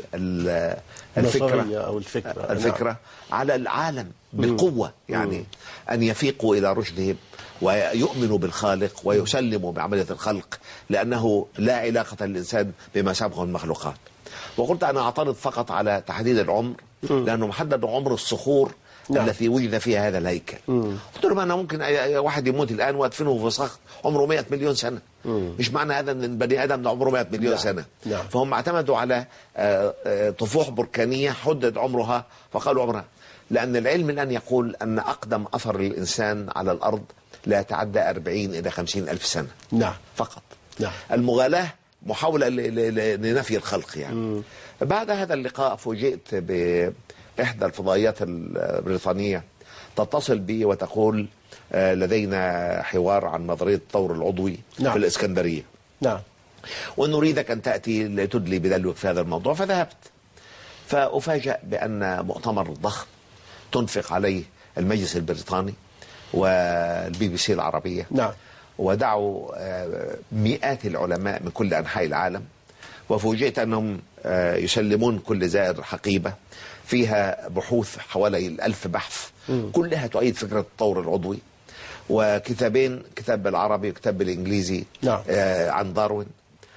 الفكرة أو الفكرة, الفكرة نعم. على العالم بالقوة، يعني أن يفيقوا إلى رشدهم ويؤمنوا بالخالق ويسلموا بعملية الخلق، لأنه لا علاقة للإنسان بما سبقه المخلوقات. وقلت أنا أعترض فقط على تحديد العمر، لأنه محدد عمر الصخور نعم. التي وجد فيها هذا الهيكل. قلت لهم أنا ممكن واحد يموت الآن وأدفنه في صخر عمره مئة مليون سنة. مم. مش معنى هذا أن البني آدم عمره مئة مليون نعم. سنة. نعم. فهم اعتمدوا على طفوح بركانية حدد عمرها فقالوا عمرها، لأن العلم الآن يقول أن أقدم أثر للإنسان على الأرض لا يتعدى أربعين إلى خمسين ألف سنة. نعم. فقط. نعم. المغالاة محاولة لنفي الخلق يعني. مم. بعد هذا اللقاء فوجئت بإحدى الفضائيات البريطانية تتصل بي وتقول لدينا حوار عن نظرية التطور العضوي نعم. في الإسكندرية. نعم. ونريدك أن تأتي لتدلي بدلوك في هذا الموضوع. فذهبت، فأفاجأ بأن مؤتمر ضخم تنفق عليه المجلس البريطاني والبي بي سي العربية نعم. ودعوا مئات العلماء من كل أنحاء العالم، وفوجئت أنهم يسلمون كل زائر حقيبة فيها بحوث حوالي الألف بحث م. كلها تؤيد فكرة التطور العضوي، وكتابين، كتاب بالعربي وكتاب بالإنجليزي نعم. عن داروين،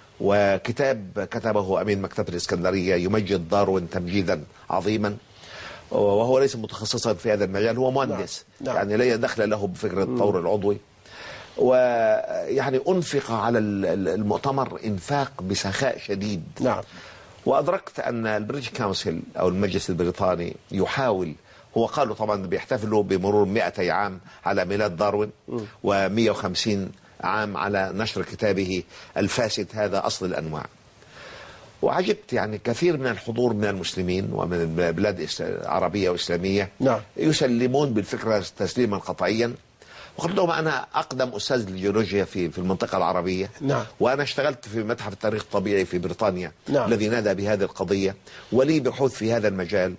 وكتاب كتبه أمين مكتبة الإسكندرية يمجد داروين تمجيدا عظيما، وهو ليس متخصصا في هذا المجال، هو مهندس نعم. يعني لا دخل له بفكرة التطور العضوي. ويعني أنفق على المؤتمر إنفاق بسخاء شديد نعم. وأدركت أن البريتش كونسل أو المجلس البريطاني يحاول، هو قالوا طبعا بيحتفلوا بمرور مئتي عام على ميلاد داروين ومئة وخمسين عام على نشر كتابه الفاسد هذا أصل الأنواع. وعجبت يعني كثير من الحضور من المسلمين ومن البلاد العربية وإسلامية نعم. يسلمون بالفكرة تسليما قطعيا. وقلت لهم أنا أقدم أستاذ الجيولوجيا في في المنطقة العربية نعم. وأنا اشتغلت في متحف التاريخ الطبيعي في بريطانيا نعم. الذي نادى بهذه القضية، ولي بحوث في هذا المجال،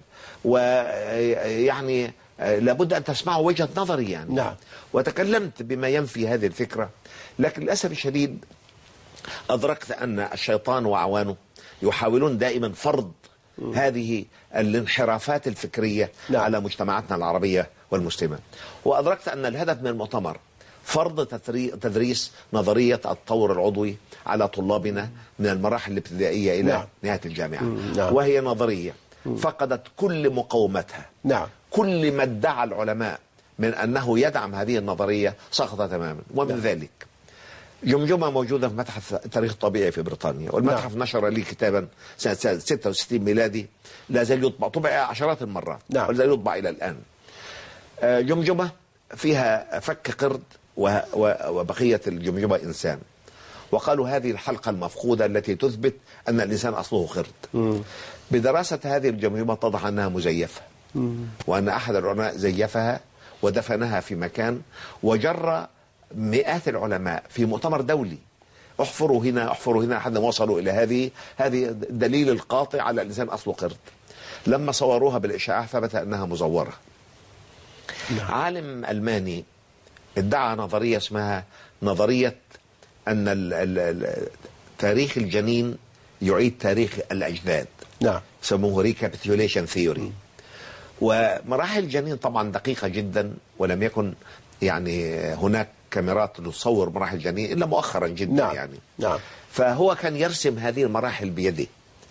ويعني لابد أن تسمعوا وجهة نظري يعني نعم. وتكلمت بما ينفي هذه الفكرة، لكن للأسف الشديد أدركت أن الشيطان وأعوانه يحاولون دائما فرض م. هذه الانحرافات الفكرية نعم. على مجتمعاتنا العربية والمسلمة. وأدركت أن الهدف من المؤتمر فرض تدريس نظرية التطور العضوي على طلابنا من المراحل الابتدائية إلى نعم. نهاية الجامعة نعم. وهي نظرية فقدت كل مقومتها نعم. كل ما ادعى العلماء من أنه يدعم هذه النظرية سقط تماما. ومن نعم. ذلك جمجمة موجودة في متحف التاريخ الطبيعي في بريطانيا، والمتحف نعم. نشر لي كتابا سنة ستة وستين ميلادي لا زال يطبع، طبع عشرات المرات نعم. ولا زال يطبع إلى الآن. جمجمة فيها فك قرد وبقية الجمجمة إنسان، وقالوا هذه الحلقة المفقودة التي تثبت أن الإنسان أصله قرد. مم. بدراسة هذه الجمجمة اتضح أنها مزيفة، مم. وأن أحد العلماء زيفها ودفنها في مكان، وجر مئات العلماء في مؤتمر دولي احفروا هنا احفروا هنا لحد ما وصلوا إلى هذه هذه الدليل القاطع على الإنسان أصله قرد. لما صوروها بالإشعاع ثبت أنها مزورة. نعم. عالم ألماني ادعى نظرية اسمها نظرية أن ال ال تاريخ الجنين يعيد تاريخ الأجداد. نعم. سموه ريكابيتوليشن ثيوري. ومراحل الجنين طبعا دقيقة جدا، ولم يكن يعني هناك كاميرات تصور مراحل الجنين إلا مؤخرا جدا. نعم. يعني نعم. فهو كان يرسم هذه المراحل بيده،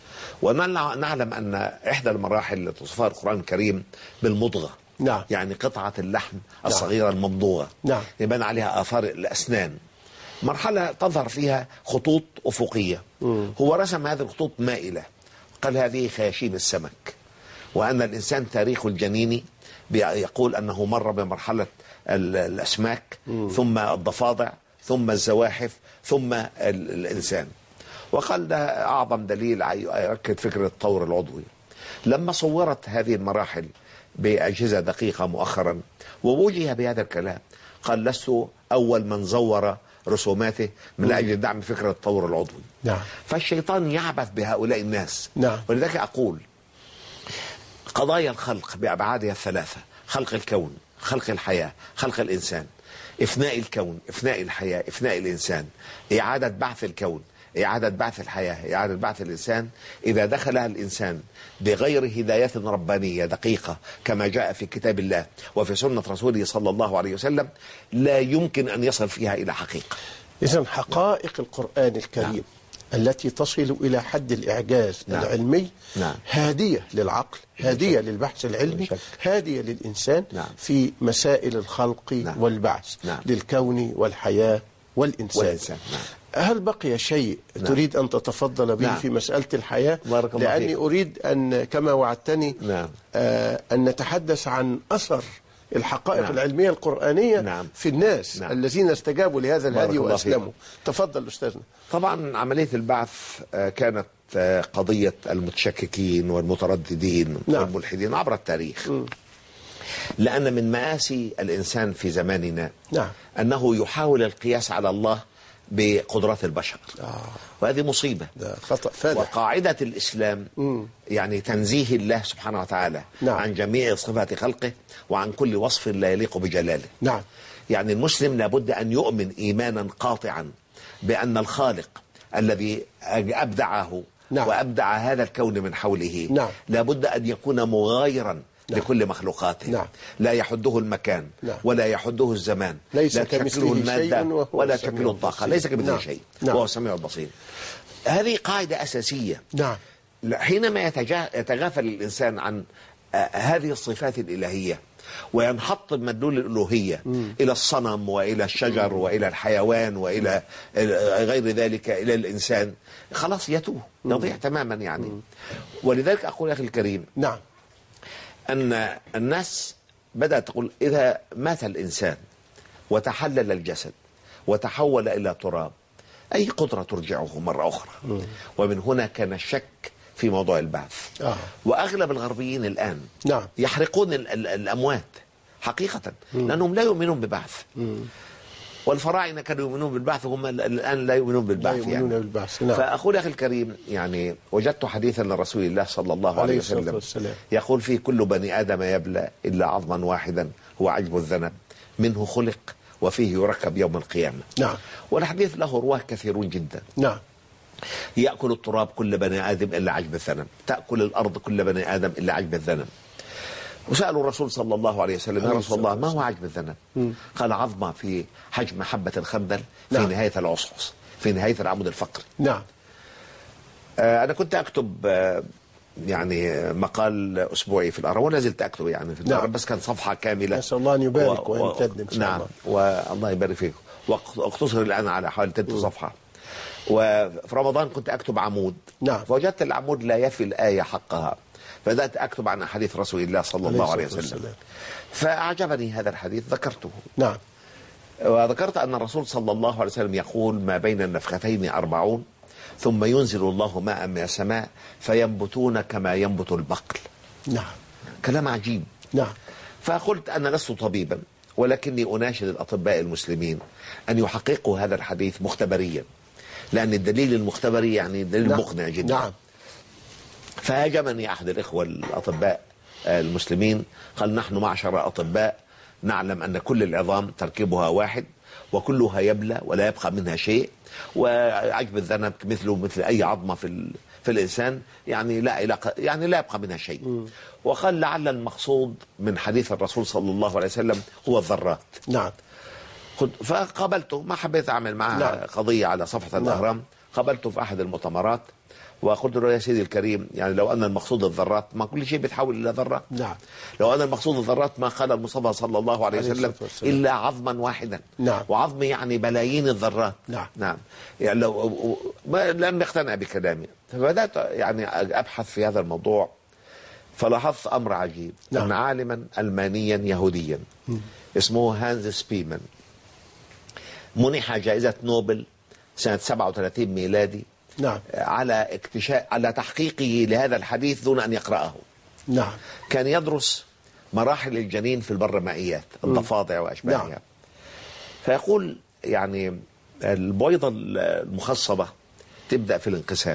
ونعلم أن إحدى المراحل التي توصفها القرآن الكريم بالمضغة. نعم. يعني قطعة اللحم الصغيرة. نعم. الممضوغة. نعم. يبان عليها آثار الأسنان، مرحلة تظهر فيها خطوط أفقية. مم. هو رسم هذه الخطوط مائلة، قال هذه خياشيم السمك، وأن الإنسان تاريخ الجنيني يقول أنه مر بمرحلة الأسماك. مم. ثم الضفادع ثم الزواحف ثم الإنسان. وقال ده أعظم دليل يؤكد فكرة التطور العضوي. لما صورت هذه المراحل بأجهزة دقيقة مؤخرا ووجه بهذا الكلام، قال لست أول من زور رسوماته من أجل دعم فكرة التطور العضوي. نعم. فالشيطان يعبث بهؤلاء الناس. نعم. ولذلك أقول قضايا الخلق بأبعادها الثلاثة: خلق الكون، خلق الحياة، خلق الإنسان، إفناء الكون، إفناء الحياة، إفناء الإنسان، إعادة بعث الكون، إعادة بعث الحياة، إعادة بعث الإنسان. إذا دخلها الإنسان بغير هداية ربانية دقيقة كما جاء في كتاب الله وفي سنة رسوله صلى الله عليه وسلم، لا يمكن أن يصل فيها إلى حقيقة. إذن حقائق القرآن الكريم نعم. التي تصل إلى حد الإعجاز نعم. العلمي نعم. هادية للعقل، هادية للبحث العلمي، هادية للإنسان نعم. في مسائل الخلق نعم. والبعث نعم. للكون والحياة والإنسان, والإنسان. نعم. هل بقي شيء نعم. تريد أن تتفضل به نعم. في مسألة الحياة؟ لأني فيك. أريد أن كما وعدتني نعم. آه أن نتحدث عن أثر الحقائق نعم. العلمية القرآنية نعم. في الناس نعم. الذين استجابوا لهذا الهدي وأسلموا. تفضل أستاذنا. طبعا عملية البعث كانت قضية المتشككين والمترددين نعم. والملحدين عبر التاريخ. م. لأن من مآسي الإنسان في زماننا نعم. أنه يحاول القياس على الله بقدرات البشر. آه. وهذه مصيبة، ده خطأ فادح. وقاعدة الإسلام م. يعني تنزيه الله سبحانه وتعالى نعم. عن جميع صفات خلقه وعن كل وصف لا يليق بجلاله. نعم. يعني المسلم لابد أن يؤمن إيمانا قاطعا بأن الخالق الذي أبدعه نعم. وأبدع هذا الكون من حوله نعم. لابد أن يكون مغايرا نعم. لكل مخلوقاته نعم. لا يحده المكان نعم. ولا يحده الزمان، ليس لا تشكله المادة ولا تشكله الطاقة، ليس كمثله نعم. شيء نعم. وهو السميع البصير. هذه قاعدة أساسية. نعم. حينما يتغافل الإنسان عن هذه الصفات الإلهية وينحط بمدلول الألوهية مم. إلى الصنم وإلى الشجر مم. وإلى الحيوان وإلى غير ذلك إلى الإنسان، خلاص يتوه يضيع تماما يعني. مم. ولذلك أقول أخي الكريم نعم أن الناس بدأت تقول إذا مات الإنسان وتحلل الجسد وتحول إلى تراب، أي قدرة ترجعه مرة أخرى؟ مم. ومن هنا كان الشك في موضوع البعث. آه. وأغلب الغربيين الآن نعم. يحرقون ال ال الأموات حقيقة مم. لأنهم لا يؤمنون ببعث. مم. والفراعنة كانوا يؤمنون بالبعث وهم الآن لا يؤمنون بالبعث. لا يؤمنون يعني. بالبعث. نعم. فأقول أخي الكريم يعني وجدت حديثا لرسول الله صلى الله عليه وسلم والسلام. يقول فيه كل بني آدم يبلى إلا عظما واحدا هو عجب الذنب منه خلق وفيه يركب يوم القيامة. نعم. والحديث له رواه كثيرون جدا. نعم. يأكل التراب كل بني آدم إلا عجب الذنب، تأكل الأرض كل بني آدم إلا عجب الذنب. وسألوا الرسول صلى الله عليه وسلم يا رسول الله ما هو عجب الذنب؟ قال عظمة في حجم حبة الخردل في نعم. نهاية العصعص في نهاية العمود الفقري. نعم. آه أنا كنت أكتب آه يعني مقال أسبوعي في الأهرام ولا زلت أكتب يعني في الأهرام نعم. بس كان صفحة كاملة. نسأل الله أن يبارك و... وأن تدم إن شاء نعم. الله. والله يبارك فيك. واقتصر الآن على حوالي تلت صفحة. وفي رمضان كنت أكتب عمود، نعم. فوجدت العمود لا يفي الآية حقها، فبدأت أكتب عن حديث رسول الله صلى الله عليه وسلم، فأعجبني هذا الحديث ذكرته. نعم. وذكرت أن الرسول صلى الله عليه وسلم يقول: ما بين النفختين أربعون ثم ينزل الله ماء من السماء فينبتون كما ينبت البقل. نعم. كلام عجيب. نعم. فقلت أنا لست طبيبا، ولكني أناشد الأطباء المسلمين أن يحققوا هذا الحديث مختبريا، لأن الدليل المختبري يعني دليل نعم. مقنع جدا. نعم. فهاجمني أحد الإخوة الأطباء المسلمين، قال: نحن معشر أطباء نعلم أن كل العظام تركيبها واحد وكلها يبلى ولا يبقى منها شيء، وعجب الذنب مثله مثل أي عظمة في في الإنسان، يعني لا علاقة، يعني لا يبقى منها شيء. م. وقال: لعل المقصود من حديث الرسول صلى الله عليه وسلم هو الذرات. نعم. فقابلته، ما حبيت أعمل معه نعم. قضية على صفحة الأهرام. نعم. قابلته في أحد المؤتمرات وقلت له: يا سيدي الكريم، يعني لو أن المقصود الذرات، ما كل شيء بيتحول إلى ذرات. نعم. لو أن المقصود الذرات ما قال المصطفى صلى الله عليه وسلم إلا عظما واحدا. نعم. وعظم يعني بلايين الذرات. نعم. نعم. يعني لو ما لم يقتنع بكلامي، فبدأت يعني أبحث في هذا الموضوع، فلاحظت أمر عجيب. نعم. أن عالما ألمانيا يهوديا م. اسمه هانز سبيمان منح جائزة نوبل سنة سبعة وثلاثين ميلادي. نعم. على اكتشاف على تحقيقه لهذا الحديث دون أن يقرأه. نعم. كان يدرس مراحل الجنين في البرمائيات، الضفادع وأشباهها. نعم. فيقول يعني البويضة المخصبة تبدأ في الانقسام،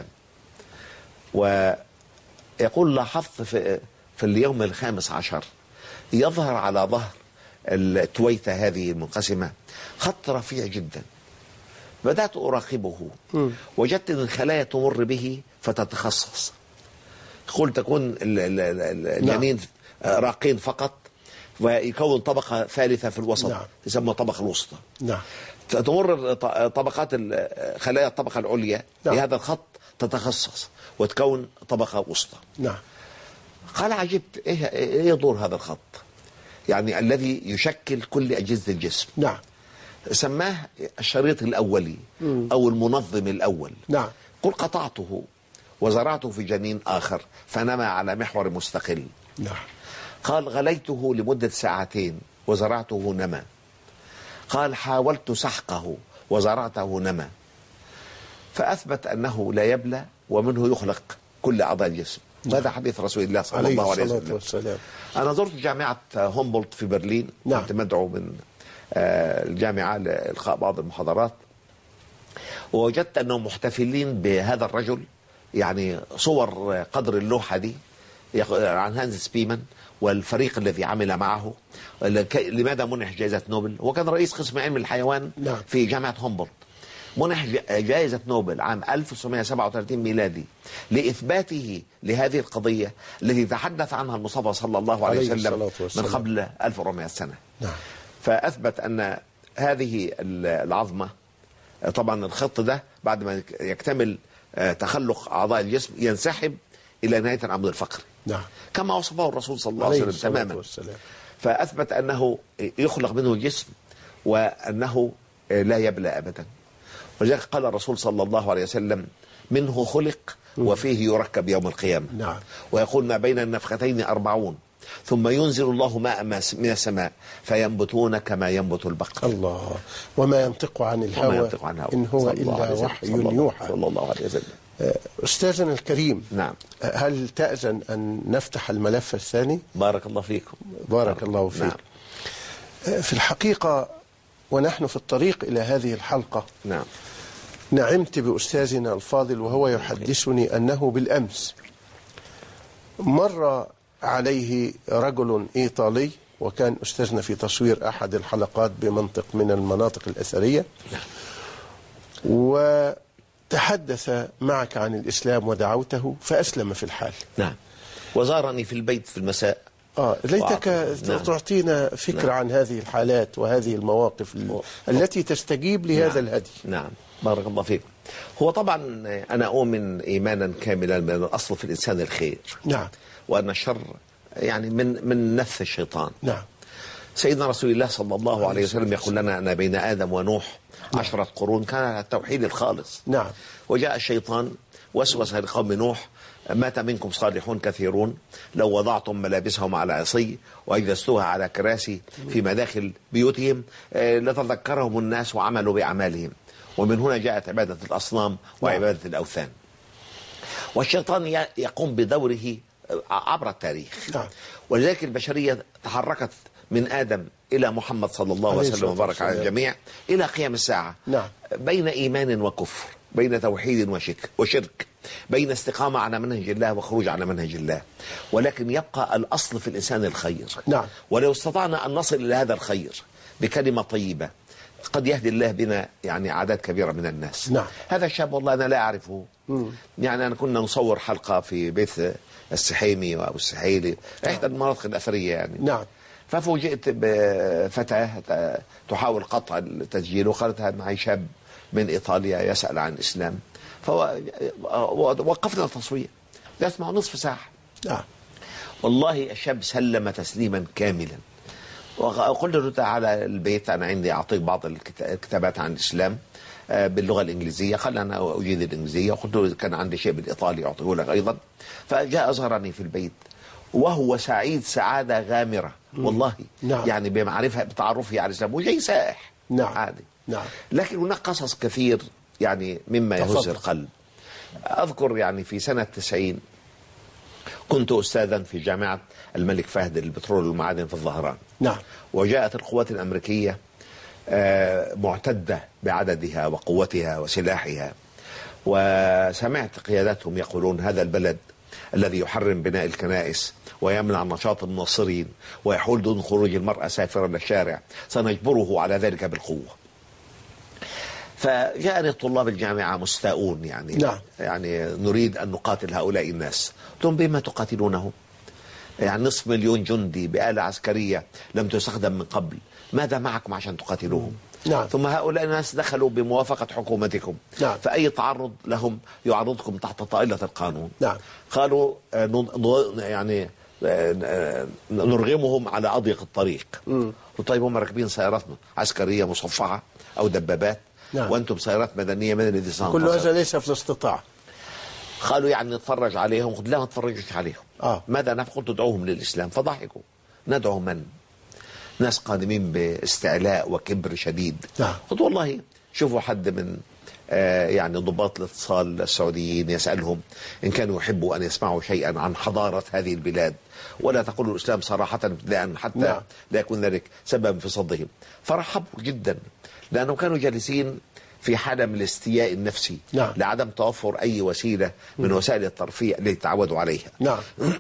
ويقول: لاحظت في, في اليوم الخامس عشر يظهر على ظهر التويتة هذه المنقسمة خط رفيع جدا. بدأت أراقبه، م. وجدت أن الخلايا تمر به فتتخصص. يقول تكون الجنين نعم. راقين فقط، ويكون طبقة ثالثة في الوسط. نعم. تسمى الطبقة الوسطى. نعم. تمر طبقات خلايا الطبقة العليا نعم. بهذا الخط تتخصص وتكون طبقة وسطى. نعم. قال: عجبت، إيه, إيه دور هذا الخط؟ يعني الذي يشكل كل أجهزة الجسم. نعم. سماه الشريط الأولي م. أو المنظم الأول. نعم. قل: قطعته وزرعته في جنين آخر فنمى على محور مستقل. نعم. قال: غليته لمدة ساعتين وزرعته نمى. قال: حاولت سحقه وزرعته نمى. فأثبت أنه لا يبلى ومنه يخلق كل أعضاء الجسم. نعم. هذا حديث رسول الله صلى الله عليه وسلم. أنا زرت جامعة هومبولت في برلين. نعم. كنت مدعو من الجامعة لإلقاء بعض المحاضرات، ووجدت أنهم محتفلين بهذا الرجل، يعني صور قدر اللوحة دي عن هانز سبيمان والفريق الذي عمل معه. لماذا منح جائزة نوبل؟ وكان رئيس قسم علم الحيوان نعم. في جامعة هومبولت. منح جائزة نوبل عام ألف وتسعمائة وسبعة وثلاثين ميلادي لإثباته لهذه القضية التي تحدث عنها المصطفى صلى الله عليه وسلم من قبل ألف وأربعمائة سنة. نعم. فأثبت أن هذه العظمة، طبعا الخط ده بعد ما يكتمل تخلق أعضاء الجسم ينسحب إلى نهاية العمود الفقري. نعم. كما وصفه الرسول صلى الله عليه وسلم تماما. فأثبت أنه يخلق منه الجسم وأنه لا يبلى أبدا. ولذلك قال الرسول صلى الله عليه وسلم: منه خلق وفيه يركب يوم القيامة. نعم. ويقول: ما بين النفختين أربعون ثم ينزل الله ماء من السماء فينبتون كما ينبت البقل. الله. وما ينطق عن الهوى ينطق عن إن هو إلا وحي يوحى. صلى الله عليه وسلم. أستاذنا الكريم. نعم. هل تأذن أن نفتح الملف الثاني؟ بارك الله فيكم. بارك الله فيك. نعم. في الحقيقة ونحن في الطريق إلى هذه الحلقة نعم. نعمت بأستاذنا الفاضل وهو يحدثني أنه بالأمس مر عليه رجل إيطالي، وكان أستاذنا في تصوير أحد الحلقات بمنطق من المناطق الأثرية، وتحدث معك عن الإسلام ودعوته فأسلم في الحال. نعم. وزارني في البيت في المساء. آه ليتك نعم. تعطينا فكرة نعم. عن هذه الحالات وهذه المواقف و... التي تستجيب لهذا نعم. الهدي. نعم. بارك الله فيك. هو طبعا أنا أؤمن إيمانا كاملا من الأصل في الإنسان الخير. نعم. وأن الشر يعني من من نفس الشيطان. نعم. سيدنا رسول الله صلى الله عليه وسلم يقول لنا أن بين آدم ونوح عشرة قرون كان التوحيد الخالص. نعم. وجاء الشيطان وسوس لقوم نوح: مات منكم صالحون كثيرون لو وضعتم ملابسهم على عصي وأجلستوها على كراسي في مداخل بيوتهم لتذكرهم الناس وعملوا بأعمالهم. ومن هنا جاءت عبادة الأصنام وعبادة الأوثان. والشيطان يقوم بدوره عبر التاريخ. نعم. ولذلك البشرية تحركت من آدم إلى محمد صلى الله عليه وسلم وبارك على الجميع إلى قيام الساعة. نعم. بين إيمان وكفر، بين توحيد وشرك, وشرك بين استقامة على منهج الله وخروج على منهج الله. ولكن يبقى الأصل في الإنسان الخير. نعم. ولو استطعنا أن نصل إلى هذا الخير بكلمة طيبة قد يهدي الله بنا يعني أعداد كبيرة من الناس. نعم. هذا الشاب والله أنا لا أعرفه. مم. يعني أنا كنا نصور حلقة في بيت السحيمي وأبو السحيلي، إحدى المناطق الأثرية يعني. نعم. ففوجئت بفتاة تحاول قطع التسجيل وقالت: هذا معي شاب من إيطاليا يسأل عن الإسلام. فوقفنا التصوير نسمع نصف ساعة. نعم. والله الشاب سلم تسليما كاملا. وقلت له: تعالى البيت أنا عندي أعطيك بعض الكتابات عن الإسلام باللغة الإنجليزية. قال: أنا أجيد الإنجليزية. وقلت له: كان عندي شيء بالإيطالي أعطيه لك أيضا. فجاء زارني في البيت وهو سعيد سعادة غامرة والله. نعم. يعني بمعرفة بتعرفه على الإسلام وجاي سائح. نعم. عادي. نعم. لكن هناك قصص كثير يعني مما يهز القلب. أذكر يعني في سنة تسعين كنت أستاذا في جامعة الملك فهد للبترول والمعادن في الظهران. نعم. وجاءت القوات الأمريكية معتدة بعددها وقوتها وسلاحها، وسمعت قياداتهم يقولون: هذا البلد الذي يحرم بناء الكنائس ويمنع نشاط الناصرين ويحول دون خروج المرأة سافرا للشارع سنجبره على ذلك بالقوة. فجاءني طلاب الجامعة مستاءون يعني. نعم. يعني نريد أن نقاتل هؤلاء الناس. قلت لهم: بما تقاتلونهم؟ يعني نصف مليون جندي بآلة عسكرية لم تستخدم من قبل، ماذا معكم عشان تقاتلوهم؟ نعم. ثم هؤلاء الناس دخلوا بموافقة حكومتكم. نعم. فأي تعرض لهم يعرضكم تحت طائلة القانون. نعم. قالوا يعني نرغمهم على أضيق الطريق. قلت: طيب هم راكبين سيارات عسكرية مصفحة أو دبابات. نعم. وأنتم سيارات مدنية، من الذي سينتصر؟ كل هذا ليس في الاستطاعة. قالوا: يعني نتفرج عليهم. قلت: لا ما نتفرجش عليهم. آه. ماذا نفعل؟ قلت: ادعوهم للإسلام. فضحكوا. ندعو من؟ ناس قادمين باستعلاء وكبر شديد. نعم. قلت: والله شوفوا حد من آه يعني ضباط الاتصال السعوديين يسألهم إن كانوا يحبوا أن يسمعوا شيئا عن حضارة هذه البلاد، ولا تقولوا الإسلام صراحة لأن حتى نعم. لا يكون ذلك سببا في صدهم. فرحبوا جدا لأنهم كانوا جالسين في حالة من الاستياء النفسي. نعم. لعدم توفر أي وسيلة من وسائل الترفيه التي تعودوا عليها. نعم.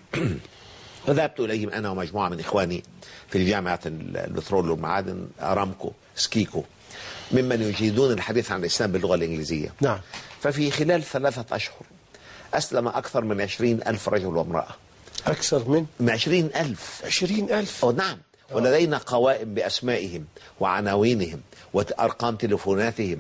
فذهبت إليهم أنا ومجموعة من إخواني في جامعة البترول والمعادن أرامكو سكيكو، ممن يجيدون الحديث عن الإسلام باللغة الإنجليزية. نعم. ففي خلال ثلاثة أشهر أسلم أكثر من عشرين ألف رجل وامرأة. أكثر من؟ من عشرين ألف. عشرين ألف؟ أو نعم. ولدينا قوائم بأسمائهم وعناوينهم وأرقام تلفوناتهم،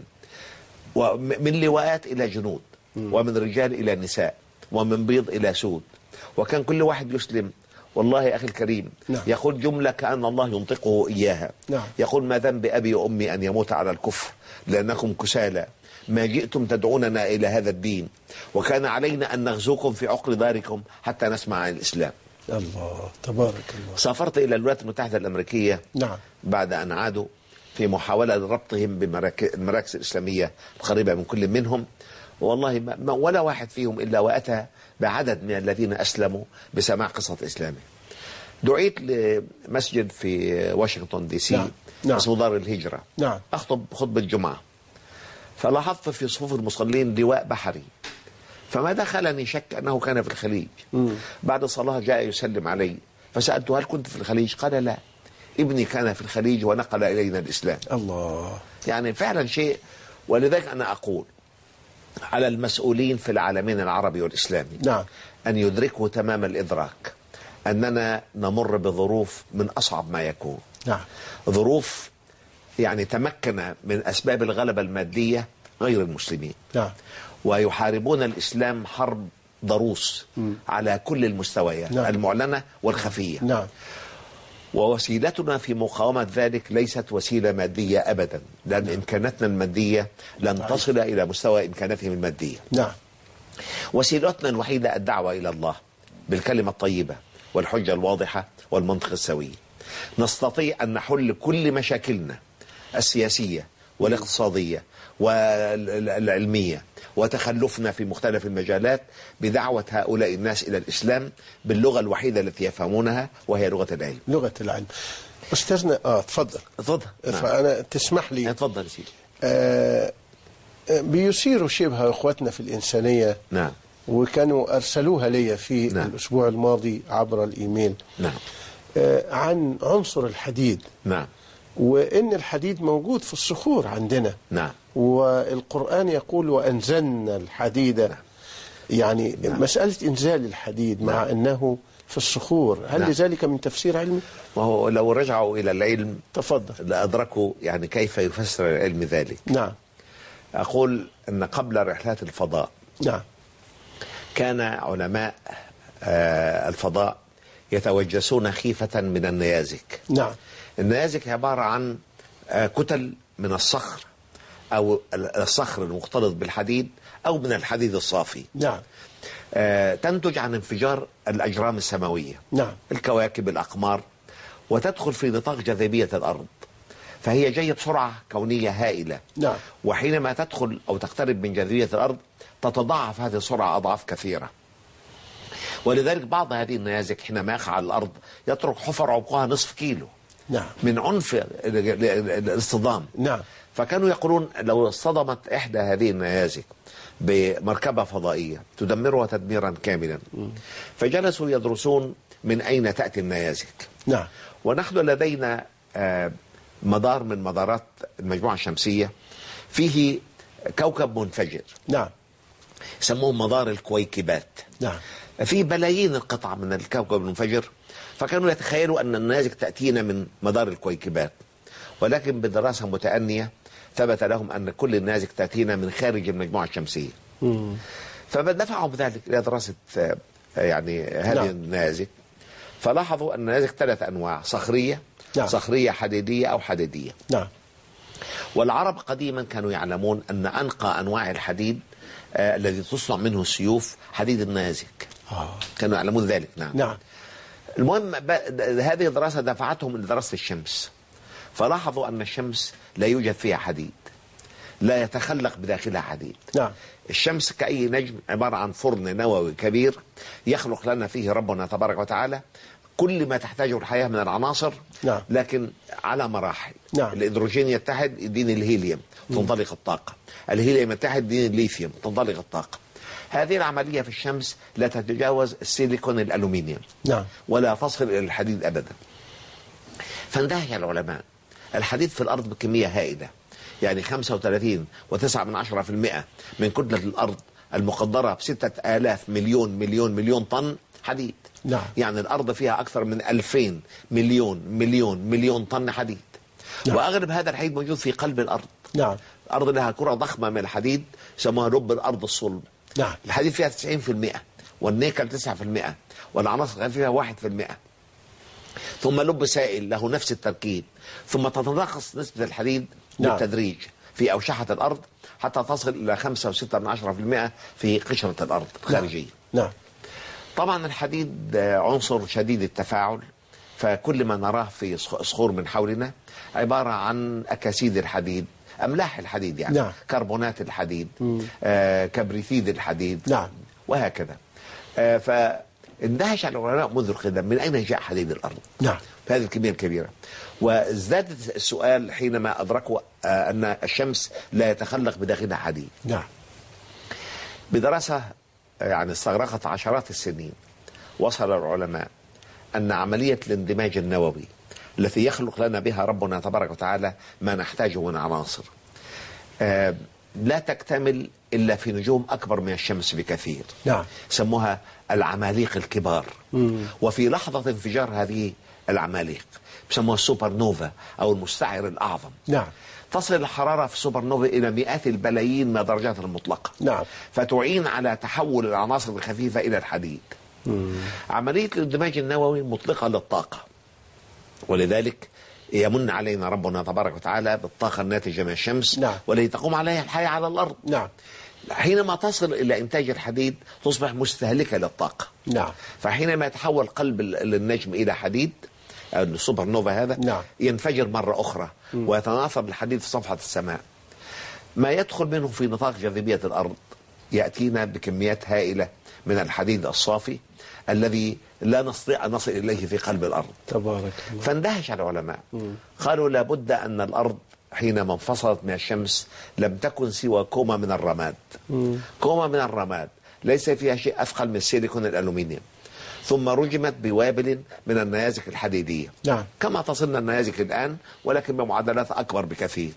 ومن لواءات إلى جنود، ومن رجال إلى نساء، ومن بيض إلى سود. وكان كل واحد يسلم والله يا أخي الكريم. نعم. يقول جملة كأن الله ينطقه إياها. نعم. يقول: ما ذنب أبي وأمي أن يموت على الكفر لأنكم كسالى، ما جئتم تدعوننا إلى هذا الدين، وكان علينا أن نغزوكم في عقر داركم حتى نسمع عن الإسلام. الله تبارك الله. سافرت إلى الولايات المتحدة الأمريكية. نعم. بعد أن عادوا في محاولة لربطهم بالمراكز الإسلامية القريبة من كل منهم. والله ما ولا واحد فيهم إلا وأتى بعدد من الذين أسلموا بسماع قصة إسلامه. دعيت لمسجد في واشنطن دي سي. نعم. اسمه دار الهجرة. نعم. أخطب خطبة الجمعة، فلاحظت في صفوف المصلين لواء بحري، فما دخلني شك أنه كان في الخليج. م. بعد الصلاة جاء يسلم علي، فسألته: هل كنت في الخليج؟ قال: لا، ابني كان في الخليج ونقل إلينا الإسلام. الله. يعني فعلا شيء. ولذلك أنا أقول على المسؤولين في العالمين العربي والإسلامي. نعم. أن يدركوا تمام الإدراك أننا نمر بظروف من أصعب ما يكون. نعم. ظروف يعني تمكن من أسباب الغلبة المادية غير المسلمين. نعم. ويحاربون الإسلام حرب ضروس م. على كل المستويات. نعم. المعلنة والخفية. نعم. ووسيلتنا في مقاومة ذلك ليست وسيلة مادية أبدا، لأن إمكاناتنا المادية لن تصل إلى مستوى إمكاناتهم المادية. نعم. وسيلتنا الوحيدة الدعوة إلى الله بالكلمة الطيبة والحجة الواضحة والمنطق السوي. نستطيع أن نحل كل مشاكلنا السياسية والاقتصادية والعلمية وتخلفنا في مختلف المجالات بدعوة هؤلاء الناس إلى الإسلام باللغة الوحيدة التي يفهمونها، وهي لغة العلم. لغة العلم. أستاذنا آه تفضل. تفضل. نعم. فأنا تسمح لي. تفضل سيدي. آه بيثيروا شبه إخواتنا في الإنسانية. نعم. وكانوا أرسلوها لي في نعم. الأسبوع الماضي عبر الإيميل. نعم. آه عن عنصر الحديد. نعم. وإن الحديد موجود في الصخور عندنا. نعم. والقرآن يقول وأنزلنا الحديد. نعم. يعني نعم. مسألة إنزال الحديد مع نعم. أنه في الصخور، هل نعم. لذلك من تفسير علمي؟ وهو لو رجعوا إلى العلم تفضل لأدركوا يعني كيف يفسر العلم ذلك. نعم. أقول أن قبل رحلات الفضاء نعم. كان علماء آه الفضاء يتوجسون خيفة من النيازك. نعم. النيازك عبارة عن آه كتل من الصخر أو الصخر المختلط بالحديد أو من الحديد الصافي. نعم. آه تنتج عن انفجار الأجرام السماوية. نعم. الكواكب، الأقمار، وتدخل في نطاق جاذبية الأرض، فهي جاية بسرعة كونية هائلة. نعم. وحينما تدخل أو تقترب من جاذبية الأرض تتضاعف هذه السرعة أضعاف كثيرة. ولذلك بعض هذه النيازك حينما يقع على الأرض يترك حفر عمقها نصف كيلو. نعم. من عنف الاصطدام. نعم. فكانوا يقولون لو اصطدمت إحدى هذه النيازك بمركبة فضائية تدمرها تدميرا كاملا. م. فجلسوا يدرسون من أين تأتي النيازك. نعم. ونحن لدينا مدار من مدارات المجموعة الشمسية فيه كوكب منفجر. نعم. يسموه مدار الكويكبات. نعم. في بلايين القطع من الكوكب المنفجر، فكانوا يتخيلوا أن النيازك تأتينا من مدار الكويكبات، ولكن بدراسة متأنية ثبت لهم أن كل النيازك تأتينا من خارج المجموعة الشمسية. مم. فدفعوا بذلك إلى دراسة يعني هذه نعم. النيازك، فلاحظوا أن النيازك ثلاث أنواع: صخرية، نعم. صخرية حديدية أو حديدية. نعم. والعرب قديما كانوا يعلمون أن أنقى أنواع الحديد آه الذي تصنع منه السيوف حديد النيازك. آه. كانوا يعلمون ذلك. نعم. نعم. المهم هذه الدراسة دفعتهم لدراسة الشمس، فلاحظوا أن الشمس لا يوجد فيها حديد، لا يتخلق بداخلها حديد. نعم. الشمس كأي نجم عبارة عن فرن نووي كبير يخلق لنا فيه ربنا تبارك وتعالى كل ما تحتاجه الحياة من العناصر. نعم. لكن على مراحل. نعم. الهيدروجين يتحد يدين الهيليوم تنطلق الطاقة، الهيليوم يتحد يدين الليثيوم تنطلق الطاقة. هذه العملية في الشمس لا تتجاوز السيليكون الألومنيوم. نعم. ولا تصل إلى الحديد أبدا. فاندهش العلماء، الحديد في الأرض بكمية هائلة، يعني خمسة وثلاثين وتسعة من عشرة في المئة من كتلة الأرض المقدرة بستة آلاف مليون مليون مليون طن حديد. نعم. يعني الأرض فيها أكثر من ألفين مليون مليون مليون طن حديد. نعم. وأغلب هذا الحديد موجود في قلب الأرض. نعم. الأرض لها كرة ضخمة من الحديد يسموها لب الأرض الصلب. نعم. الحديد فيها تسعين في المئة، والنيكل تسعة في المئة، والعناصر فيها واحد في المئة. ثم لب سائل له نفس التركيب، ثم تتناقص نسبة الحديد نعم. بالتدريج في أوشحة الأرض حتى تصل إلى خمسة وستة من عشرة في المئة في قشرة الأرض الخارجية. نعم. نعم. طبعا الحديد عنصر شديد التفاعل، فكل ما نراه في صخور من حولنا عبارة عن أكاسيد الحديد، أملاح الحديد يعني. نعم. كربونات الحديد، آه، كبريتيد الحديد. نعم. وهكذا. آه، فاندهش العلماء منذ القدم من أين جاء حديد الأرض. نعم. بهذه الكمية الكبيرة. وازداد السؤال حينما أدركوا آه أن الشمس لا يتخلق بداخلها حديد. نعم. بدراسة يعني استغرقت عشرات السنين وصل العلماء أن عملية الاندماج النووي التي يخلق لنا بها ربنا تبارك وتعالى ما نحتاجه من عناصر آه لا تكتمل إلا في نجوم أكبر من الشمس بكثير. نعم. سموها العماليق الكبار. مم. وفي لحظة انفجار هذه العماليق بسموها السوبر نوفا أو المستعر الأعظم. نعم. تصل الحرارة في السوبر نوفا إلى مئات البلايين من درجات المطلقة. نعم. فتعين على تحول العناصر الخفيفة إلى الحديد. مم. عملية الاندماج النووي مطلقة للطاقة، ولذلك يمن علينا ربنا تبارك وتعالى بالطاقة الناتجة من الشمس، نعم. والتي تقوم عليها الحياة على الأرض. نعم. حينما تصل إلى إنتاج الحديد تصبح مستهلكة للطاقة. نعم. فحينما يتحول قلب النجم إلى حديد، السوبر نوفا هذا، نعم. ينفجر مرة أخرى م. ويتناثر الحديد في صفحة السماء. ما يدخل منه في نطاق جاذبية الأرض يأتينا بكميات هائلة من الحديد الصافي الذي لا نستطيع أن نصل إليه في قلب الأرض. تبارك الله. فاندهش العلماء، قالوا لابد أن الأرض حينما انفصلت من الشمس لم تكن سوى كومة من الرماد. مم. كومة من الرماد ليس فيها شيء أثقل من السيليكون الألومنيوم، ثم رجمت بوابل من النيازك الحديدية. نعم. كما تصلنا النيازك الآن، ولكن بمعدلات أكبر بكثير.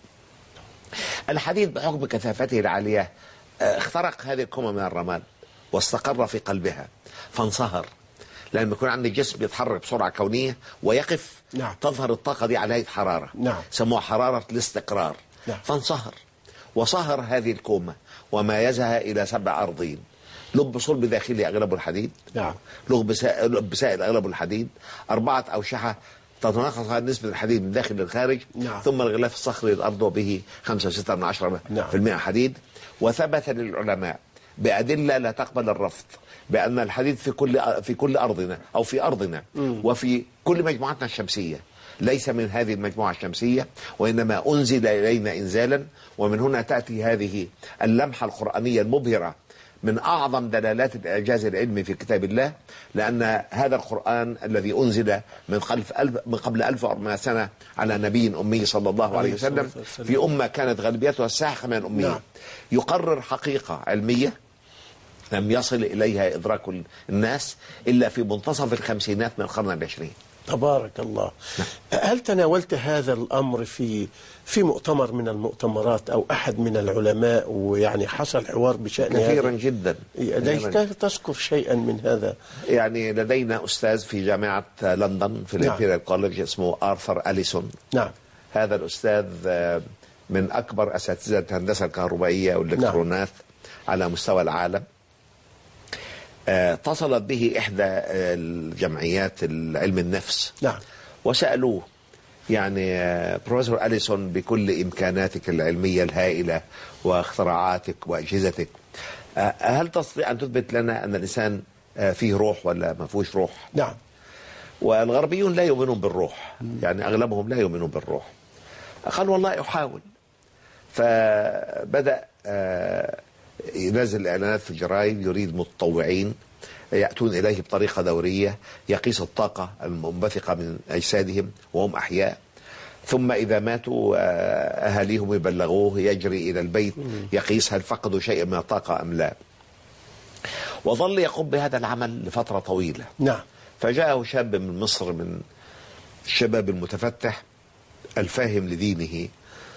الحديد بحكم كثافته العالية اخترق هذه الكومة من الرماد واستقر في قلبها فانصهر، لما يكون عندي جسم يتحرك بسرعة كونية ويقف، نعم. تظهر الطاقة دي على هيئة حرارة، نعم. سموها حرارة الاستقرار. نعم. فانصهر وصهر هذه الكومة وميزها إلى سبع أرضين: لب صلب داخلي أغلبه الحديد، نعم. لب سائل أغلبه الحديد، أربعة أوشحة تتناقص نسبة الحديد من داخل للخارج، نعم. ثم الغلاف الصخري للأرض وبه خمسة وستة من عشرة نعم. في المئة حديد. وثبت للعلماء بأدلة لا تقبل الرفض بأن الحديد في كل في كل أرضنا أو في أرضنا م. وفي كل مجموعتنا الشمسية ليس من هذه المجموعة الشمسية، وإنما أنزل إلينا إنزالا. ومن هنا تأتي هذه اللمحة القرآنية المبهرة من أعظم دلالات الإعجاز العلمي في كتاب الله، لأن هذا القرآن الذي أنزل من من قبل ألف وأربعمائة سنة على نبي أمي صلى الله عليه وسلم في أمة كانت غالبيتها الساحقة من الأمية، نعم. يقرر حقيقة علمية لم يصل إليها إدراك الناس إلا في منتصف الخمسينات من القرن العشرين. تبارك الله. هل تناولت هذا الأمر في في مؤتمر من المؤتمرات أو أحد من العلماء، ويعني حصل حوار بشأن كثيرا هذا؟ جدا. ليش تذكر شيئا من هذا؟ يعني لدينا أستاذ في جامعة لندن في الإمبيريال كوليدج اسمه آرثر أليسون. نعم. هذا الأستاذ من أكبر أساتذة الهندسة الكهربائية والإلكترونات، نعم. على مستوى العالم. اتصلت به إحدى الجمعيات علم النفس، نعم. وسألوه يعني بروفيسور أليسون بكل إمكاناتك العلمية الهائلة واختراعاتك وأجهزتك، هل تستطيع أن تثبت لنا أن الإنسان فيه روح ولا ما فيهوش روح؟ نعم. والغربيون لا يؤمنون بالروح، يعني أغلبهم لا يؤمنون بالروح. قال والله أحاول. فبدأ ينزل إعلانات في الجرايد يريد متطوعين يأتون إليه بطريقة دورية يقيس الطاقة المنبثقة من أجسادهم وهم أحياء، ثم إذا ماتوا أهاليهم يبلغوه، يجري إلى البيت يقيس هل فقدوا شيء من الطاقة أم لا. وظل يقوم بهذا العمل لفترة طويلة. نعم. فجاءه شاب من مصر من الشباب المتفتح الفاهم لدينه،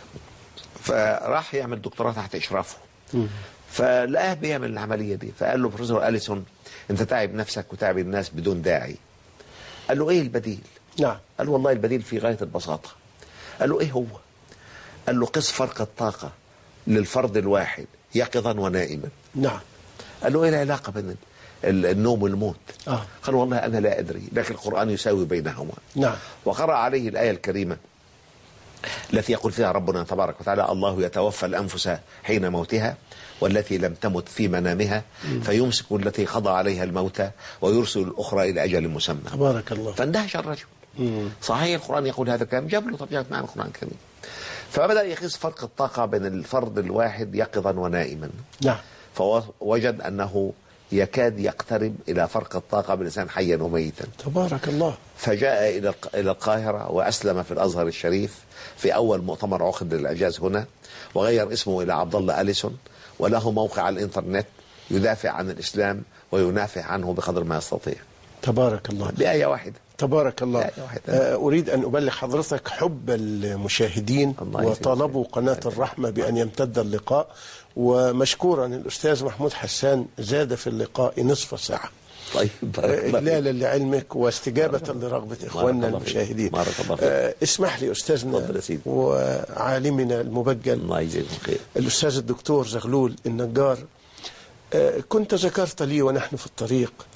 فراح يعمل دكتوراه تحت إشرافه. م. فلقاه بيعمل العملية دي، فقال له بروفيسور أليسون أنت تعب نفسك وتعب الناس بدون داعي. قال له إيه البديل؟ نعم. قال له والله البديل في غاية البساطة. قال له إيه هو؟ قال له قس فرق الطاقة للفرد الواحد يقظا ونائما. نعم. قال له إيه العلاقة بين النوم والموت؟ آه. قال والله أنا لا أدري، لكن القرآن يساوي بينهما. نعم. وقرأ عليه الآية الكريمة التي يقول فيها ربنا تبارك وتعالى الله يتوفى الأنفس حين موتها والتي لم تمت في منامها فيمسك التي قضى عليها الموت ويرسل الأخرى إلى أجل مسمى. تبارك الله. فاندهش الرجل. مم. صحيح القرآن يقول هذا الكلام، جاب له طبيعة معنى القرآن الكريم. فبدأ يقيس فرق الطاقة بين الفرد الواحد يقظا ونائما. نعم. فوجد أنه يكاد يقترب إلى فرق الطاقة بالإنسان حيا وميتا. تبارك الله. فجاء إلى إلى القاهرة وأسلم في الأزهر الشريف في أول مؤتمر عقد للإعجاز هنا، وغير اسمه إلى عبد الله أليسون، وله موقع على الإنترنت يدافع عن الإسلام وينافع عنه بقدر ما يستطيع. تبارك الله. بآية واحدة. تبارك الله. أريد أن أبلغ حضرتك حب المشاهدين وطلبوا قناة الرحمة بأن يمتد اللقاء، ومشكورا الأستاذ محمود حسان زاد في اللقاء نصف ساعة. طيب إجلالا لعلمك واستجابة لرغبة إخواننا المشاهدين. آه اسمح لي أستاذنا وعالمنا المبجل الله يجزيك خير الأستاذ الدكتور زغلول النجار، آه كنت ذكرت لي ونحن في الطريق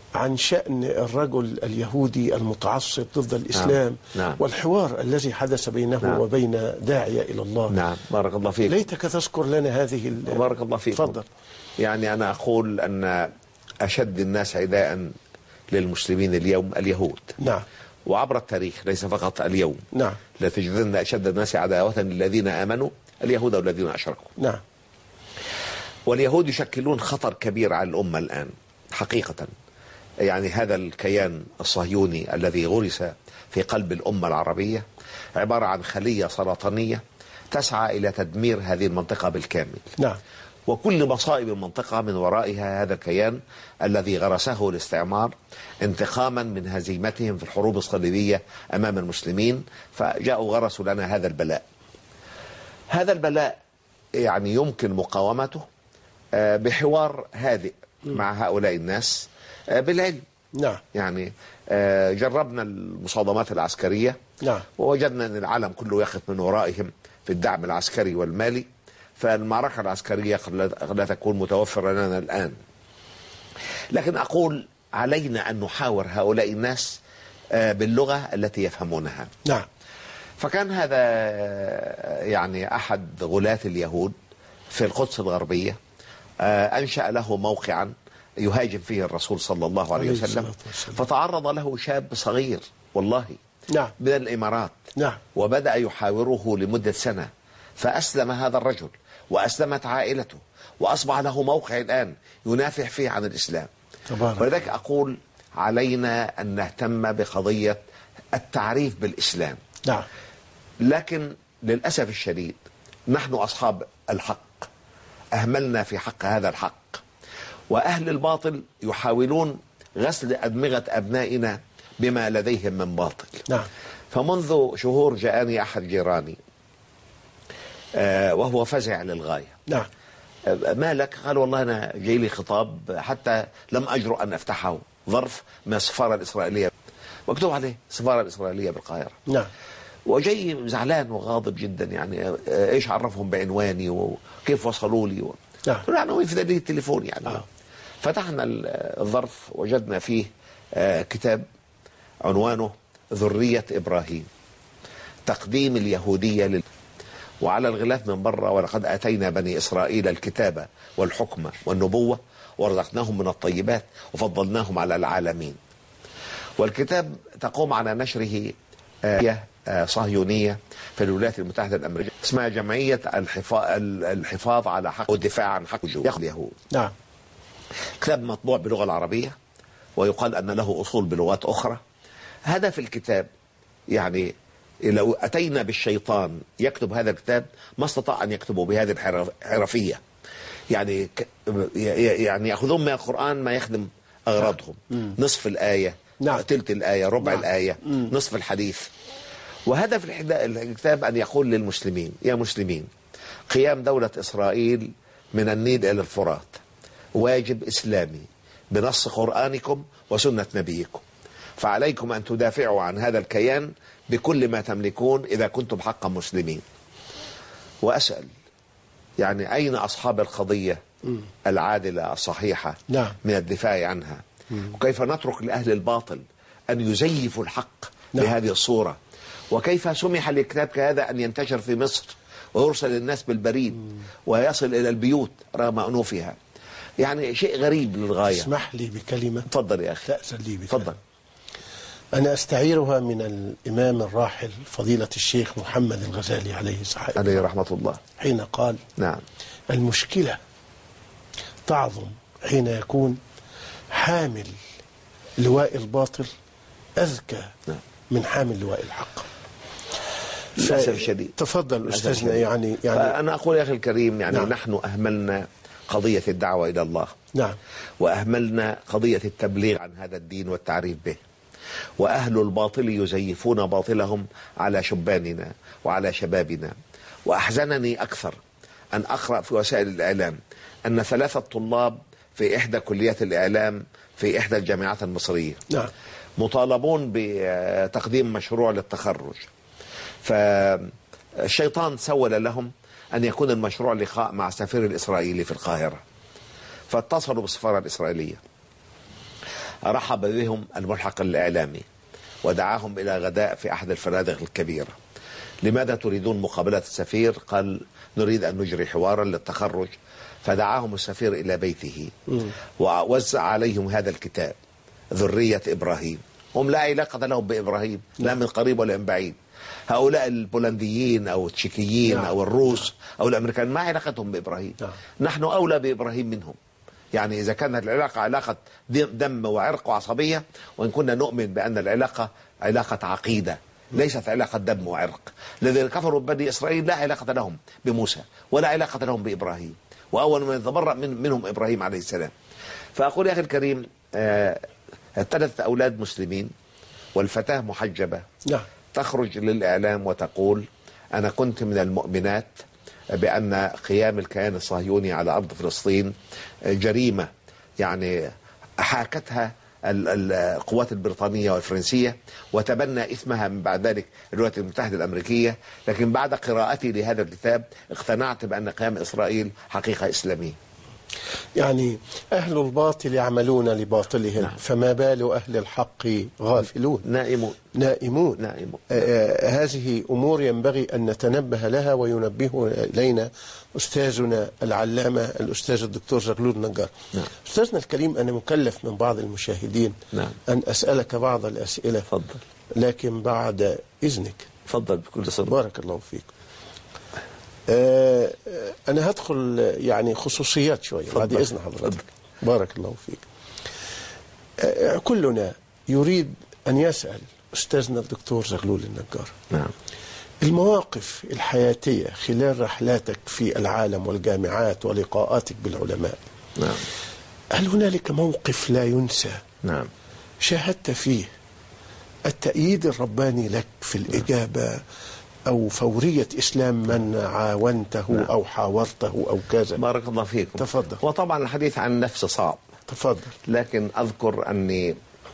عن شأن الرجل اليهودي المتعصب ضد الإسلام. نعم. والحوار الذي حدث بينه نعم. وبين داعية إلى الله. نعم، بارك الله فيك. ليتك تذكر لنا هذه. بارك الله فيك. تفضل. يعني أنا أقول أن أشد الناس عداء للمسلمين اليوم اليهود. نعم. وعبر التاريخ ليس فقط اليوم. نعم. لتجدن أشد الناس عداوة للذين آمنوا اليهود والذين أشركوا. نعم. واليهود يشكلون خطر كبير على الأمة الآن حقيقة. يعني هذا الكيان الصهيوني الذي غرس في قلب الأمة العربية عبارة عن خلية سرطانية تسعى إلى تدمير هذه المنطقة بالكامل. نعم. وكل مصائب المنطقة من ورائها هذا الكيان الذي غرسه الاستعمار انتقاما من هزيمتهم في الحروب الصليبية أمام المسلمين، فجاءوا غرسوا لنا هذا البلاء. هذا البلاء يعني يمكن مقاومته بحوار هادئ مع هؤلاء الناس بالعلم. نعم. يعني جربنا المصادمات العسكرية. نعم. ووجدنا أن العالم كله يقف من ورائهم في الدعم العسكري والمالي، فالمعركة العسكرية قد لا تكون متوفرة لنا الآن. لكن أقول علينا أن نحاور هؤلاء الناس باللغة التي يفهمونها. نعم. فكان هذا يعني أحد غلاة اليهود في القدس الغربية أنشأ له موقعا يهاجم فيه الرسول صلى الله عليه وسلم، فتعرض له شاب صغير والله. نعم. من الإمارات. نعم. وبدأ يحاوره لمدة سنة، فأسلم هذا الرجل وأسلمت عائلته وأصبح له موقع الآن ينافح فيه عن الإسلام. تبارك. ولذلك أقول علينا أن نهتم بقضية التعريف بالإسلام. نعم. لكن للأسف الشديد نحن أصحاب الحق أهملنا في حق هذا الحق، وأهل الباطل يحاولون غسل أدمغة أبنائنا بما لديهم من باطل. نعم. فمنذ شهور جاءني أحد جيراني آه وهو فزع للغاية. نعم. آه ما لك؟ قال والله أنا جاي لي خطاب حتى لم أجرؤ أن أفتحه، ظرف من السفارة الإسرائيلية مكتوب عليه السفارة الإسرائيلية بالقاهرة. نعم. وجاي زعلان وغاضب جدا، يعني آه إيش عرفهم بعنواني وكيف وصلوا لي و... نعم. عنواني في دليل التليفون يعني. آه. فتحنا الظرف وجدنا فيه آه كتاب عنوانه ذرية إبراهيم، تقديم اليهودية لل... وعلى الغلاف من بره ولقد أتينا بني إسرائيل الكتاب والحكمة والنبوة ورزقناهم من الطيبات وفضلناهم على العالمين. والكتاب تقوم على نشره آية صهيونية في الولايات المتحدة الأمريكية اسمها جمعية الحفاظ, الحفاظ على حق والدفاع عن حق اليهود. نعم. كتاب مطبوع باللغة العربية ويقال أن له أصول بلغات أخرى. هدف الكتاب يعني لو أتينا بالشيطان يكتب هذا الكتاب ما استطاع أن يكتبه بهذه الحرفية. يعني يعني يأخذون من القرآن ما يخدم أغراضهم. نصف الآية. نعم. تلت الآية، ربع نعم. الآية، مم. نصف الحديث. وهدف الكتاب أن يقول للمسلمين يا مسلمين قيام دولة إسرائيل من النيل إلى الفرات واجب إسلامي بنص قرآنكم وسنة نبيكم، فعليكم أن تدافعوا عن هذا الكيان بكل ما تملكون إذا كنتم حقا مسلمين. وأسأل يعني أين أصحاب القضية مم. العادلة الصحيحة نعم. من الدفاع عنها؟ مم. وكيف نترك لأهل الباطل أن يزيفوا الحق نعم. بهذه الصورة؟ وكيف سمح لكتاب كهذا أن ينتشر في مصر ويرسل الناس بالبريد مم. ويصل إلى البيوت رغم أنوفها؟ يعني شيء غريب للغاية. اسمح لي بكلمة. تفضل يا أخي. تأذن لي بكلمة. تفضل. أنا أستعيرها من الإمام الراحل فضيلة الشيخ محمد الغزالي عليه عليه رحمة الله، حين قال نعم المشكلة تعظم حين يكون حامل لواء الباطل أذكى نعم. من حامل لواء الحق. للأسف الشديد. تفضل أستاذنا. يعني يعني أنا أقول يا أخي الكريم يعني نعم. نحن أهملنا قضية الدعوة إلى الله. نعم. وأهملنا قضية التبليغ عن هذا الدين والتعريف به. وأهل الباطل يزيفون باطلهم على شباننا وعلى شبابنا. وأحزنني أكثر أن أقرأ في وسائل الإعلام أن ثلاثة طلاب في إحدى كليات الإعلام في إحدى الجامعات المصرية نعم. مطالبون بتقديم مشروع للتخرج، فالشيطان سول لهم أن يكون المشروع لقاء مع السفير الإسرائيلي في القاهرة، فاتصلوا بالسفارة الإسرائيلية. رحب بهم الملحق الإعلامي ودعاهم إلى غداء في أحد الفنادق الكبيرة. لماذا تريدون مقابلة السفير؟ قال نريد أن نجري حوارا للتخرج. فدعاهم السفير إلى بيته ووزع عليهم هذا الكتاب ذرية إبراهيم. هم لا علاقة لهم بإبراهيم، لا من قريب ولا من بعيد. هؤلاء البولنديين أو التشيكيين نعم. أو الروس أو الأمريكان ما علاقتهم بإبراهيم نعم. نحن أولى بإبراهيم منهم. يعني إذا كانت العلاقة علاقة دم وعرق وعصبية، وإن كنا نؤمن بأن العلاقة علاقة عقيدة ليست علاقة دم وعرق. الذين كفروا بني إسرائيل لا علاقة لهم بموسى ولا علاقة لهم بإبراهيم، وأول من يتبرأ من منهم إبراهيم عليه السلام. فأقول يا أخي الكريم، آه ثلاث أولاد مسلمين والفتاة محجبة نعم. تخرج للإعلام وتقول أنا كنت من المؤمنات بأن قيام الكيان الصهيوني على أرض فلسطين جريمة، يعني حاكتها القوات البريطانية والفرنسية وتبنى إثمها من بعد ذلك الولايات المتحدة الأمريكية. لكن بعد قراءتي لهذا الكتاب اقتنعت بأن قيام إسرائيل حقيقة إسلامية. يعني أهل الباطل يعملون لباطلهم نعم. فما بال أهل الحق غافلون نائمون نائمون, نائمون. آه هذه أمور ينبغي أن نتنبه لها وينبه إلينا أستاذنا العلامة الأستاذ الدكتور زغلول النجار نعم. أستاذنا الكريم، أنا مكلف من بعض المشاهدين نعم. أن أسألك بعض الأسئلة فضل. لكن بعد إذنك. فضل بكل سرور. بارك الله فيك. آه أنا هدخل يعني خصوصيات شوية بعد إذن حضرتك. بارك الله فيك. آه كلنا يريد أن يسأل أستاذنا الدكتور زغلول النجار نعم. المواقف الحياتية خلال رحلاتك في العالم والجامعات ولقاءاتك بالعلماء نعم. هل هنالك موقف لا ينسى نعم. شاهدت فيه التأييد الرباني لك في الإجابة أو فورية إسلام من عاونته نعم. أو حاورته أو كذا؟ بارك الله فيكم. تفضل. وطبعا الحديث عن النفس صعب. تفضل. لكن أذكر أني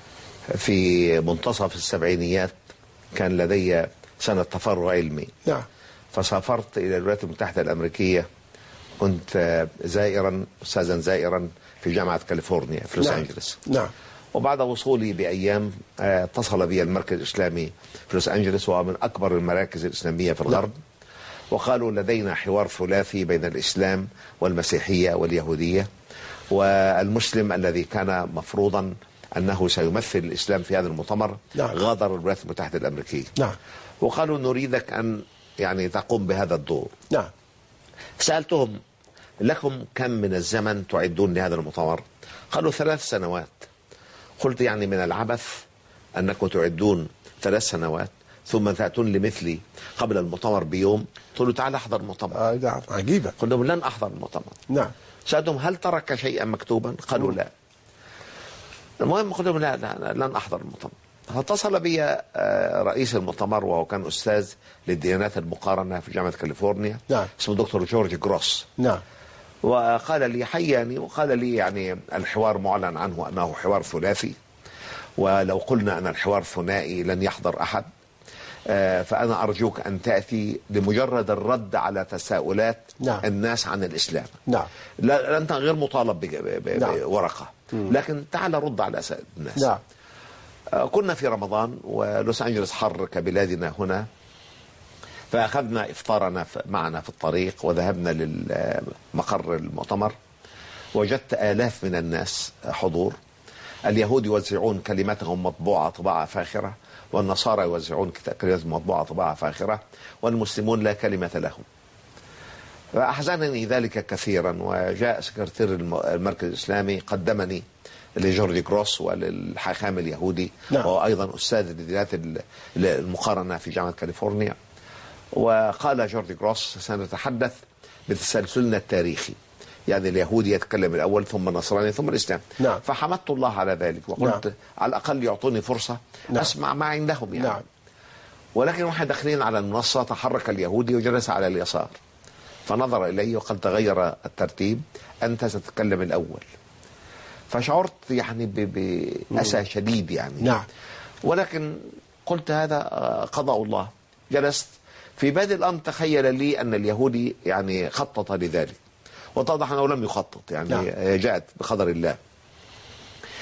في منتصف السبعينيات كان لدي سنة تفرغ علمي نعم. فسافرت إلى الولايات المتحدة الأمريكية. كنت زائرا أستاذا زائرا في جامعة كاليفورنيا في لوس نعم. أنجلس نعم. وبعد وصولي بأيام اتصل بي المركز الإسلامي في لوس أنجلس، وهو من أكبر المراكز الإسلامية في الغرب. وقالوا لدينا حوار ثلاثي بين الإسلام والمسيحية واليهودية، والمسلم الذي كان مفروضا أنه سيمثل الإسلام في هذا المؤتمر نعم. غادر الولايات المتحدة الأمريكية. نعم. وقالوا نريدك أن يعني تقوم بهذا الدور. نعم. سألتهم لكم كم من الزمن تعدون لهذا المؤتمر؟ قالوا ثلاث سنوات. قلت يعني من العبث أنكم تعدون ثلاث سنوات ثم تأتون لمثلي قبل المؤتمر بيوم. قلت له تعال احضر المؤتمر. آه نعم. عجيبة. قلت لهم لن أحضر المؤتمر. نعم. سألتهم هل ترك شيئا مكتوبا؟ قالوا لا. المهم قلت لهم لا, لا, لا لن أحضر المؤتمر. فاتصل بي رئيس المؤتمر وهو كان أستاذ للديانات المقارنة في جامعة كاليفورنيا نعم. اسمه دكتور جورج جروس. نعم. وقال لي حياني وقال لي يعني الحوار معلن عنه أنه حوار ثلاثي، ولو قلنا أن الحوار ثنائي لن يحضر أحد، فأنا أرجوك أن تأتي لمجرد الرد على تساؤلات نعم. الناس عن الإسلام. نعم. لا أنت غير مطالب بورقة نعم. لكن تعال رد على الناس. نعم. كنا في رمضان ولوس أنجلس حر كبلادنا هنا، فأخذنا إفطارنا معنا في الطريق وذهبنا للمقر المؤتمر. وجدت آلاف من الناس حضور. اليهود يوزعون كلماتهم مطبوعة طباعة فاخرة، والنصارى يوزعون كلماتهم مطبوعة طباعة فاخرة، والمسلمون لا كلمة لهم. فأحزنني ذلك كثيرا. وجاء سكرتير المركز الإسلامي قدمني لجورج جروس وللحاخام اليهودي نعم. وهو أيضا أستاذ للديانات المقارنة في جامعة كاليفورنيا. وقال جورج جروس سنتحدث بتسلسلنا التاريخي، يعني اليهودي يتكلم الأول ثم النصراني ثم الإسلام. نعم. فحمدت الله على ذلك وقلت نعم. على الأقل يعطوني فرصة نعم. أسمع ما عندهم يعني. نعم. ولكن واحد داخلين على المنصة تحرك اليهودي وجلس على اليسار، فنظر إلي وقال تغير الترتيب، أنت ستتكلم الأول. فشعرت يعني بأسى شديد يعني. نعم. ولكن قلت هذا قضاء الله. جلست في بادئ الأمر تخيل لي أن اليهودي يعني خطط لذلك، واتضح أنه لم يخطط يعني نعم. جاءت بقدر الله.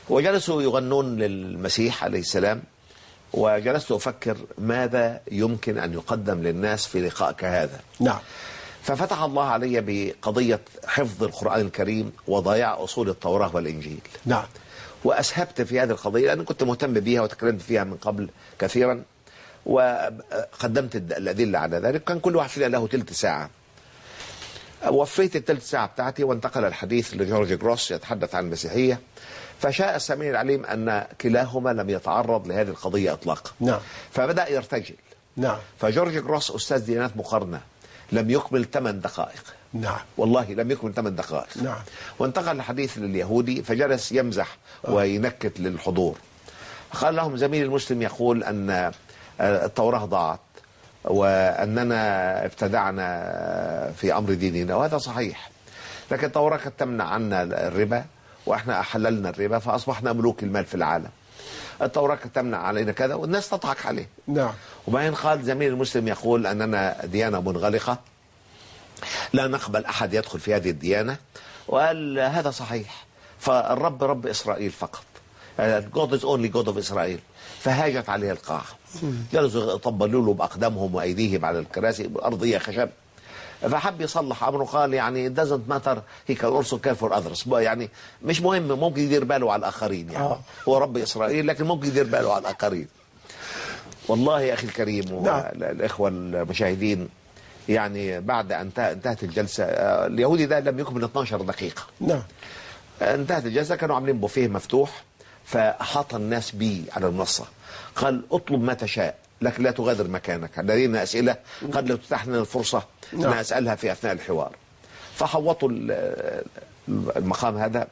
وجلسوا يغنون للمسيح عليه السلام، وجلست أفكر ماذا يمكن أن يقدم للناس في لقاء كهذا. نعم. ففتح الله علي بقضية حفظ القرآن الكريم وضياع أصول التوراة والإنجيل. نعم. وأسهبت في هذه القضية لأن كنت مهتم بها وتكلمت فيها من قبل كثيرا، وقدمت الأدلة على ذلك. كان كل واحد فينا له تلت ساعة. وفيت التلت ساعة بتاعتي وانتقل الحديث لجورج جروس يتحدث عن المسيحية، فشاء السميع العليم أن كلاهما لم يتعرض لهذه القضية إطلاقا. نعم. فبدأ يرتجل. نعم. فجورج جروس أستاذ ديانات مقارنة لم يكمل ثمان دقائق. نعم. والله لم يكمل ثمان دقائق. نعم. وانتقل الحديث لليهودي فجلس يمزح أوه. وينكت للحضور. قال لهم زميل المسلم يقول أن التوراة ضاعت وأننا ابتدعنا في أمر ديننا، وهذا صحيح، لكن التوراة كانت تمنع عنا الربا وإحنا أحللنا الربا فأصبحنا ملوك المال في العالم. التوراة كانت تمنع علينا كذا والناس تضحك عليه. نعم. وبعدين قال زميل المسلم يقول أننا ديانة منغلقة لا نقبل أحد يدخل في هذه الديانة، وقال هذا صحيح، فالرب رب إسرائيل فقط. God is only God of Israel. فهاجت عليه القاعة. جلسوا يطبلوا له بأقدامهم وأيديهم على الكراسي أرضية خشب. فحب يصلح أمره، قال يعني it doesn't matter he can also care for others. يعني مش مهم، ممكن يدير باله على الآخرين، يعني آه. هو رب إسرائيل لكن ممكن يدير باله على الآخرين. والله يا أخي الكريم والإخوة المشاهدين، يعني بعد أن انتهت الجلسة، اليهودي ده لم يكمل اثناشر دقيقة. نعم. انتهت الجلسة، كانوا عاملين بوفيه مفتوح، فأحاط الناس بي على المنصة. قال اطلب ما تشاء لكن لا تغادر مكانك، لدينا أسئلة قد لو تتاح لنا الفرصة أن أسألها في أثناء الحوار. فحوطوا المقام هذا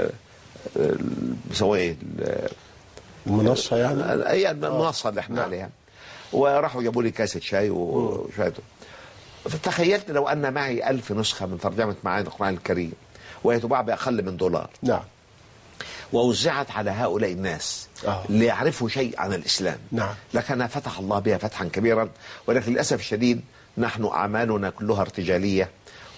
بسوي ايه المنصة، يعني اي المنصة اللي احنا عليها، وراحوا جابوا لي كاسة شاي وشوية. فتخيلت لو أن معي ألف نسخة من ترجمة معاني القرآن الكريم وهي تباع بأقل من دولار. نعم. ووزعت على هؤلاء الناس آه. ليعرفوا شيء عن الإسلام. نعم. لكن فتح الله بها فتحا كبيرا، ولكن للأسف الشديد نحن أعمالنا كلها ارتجالية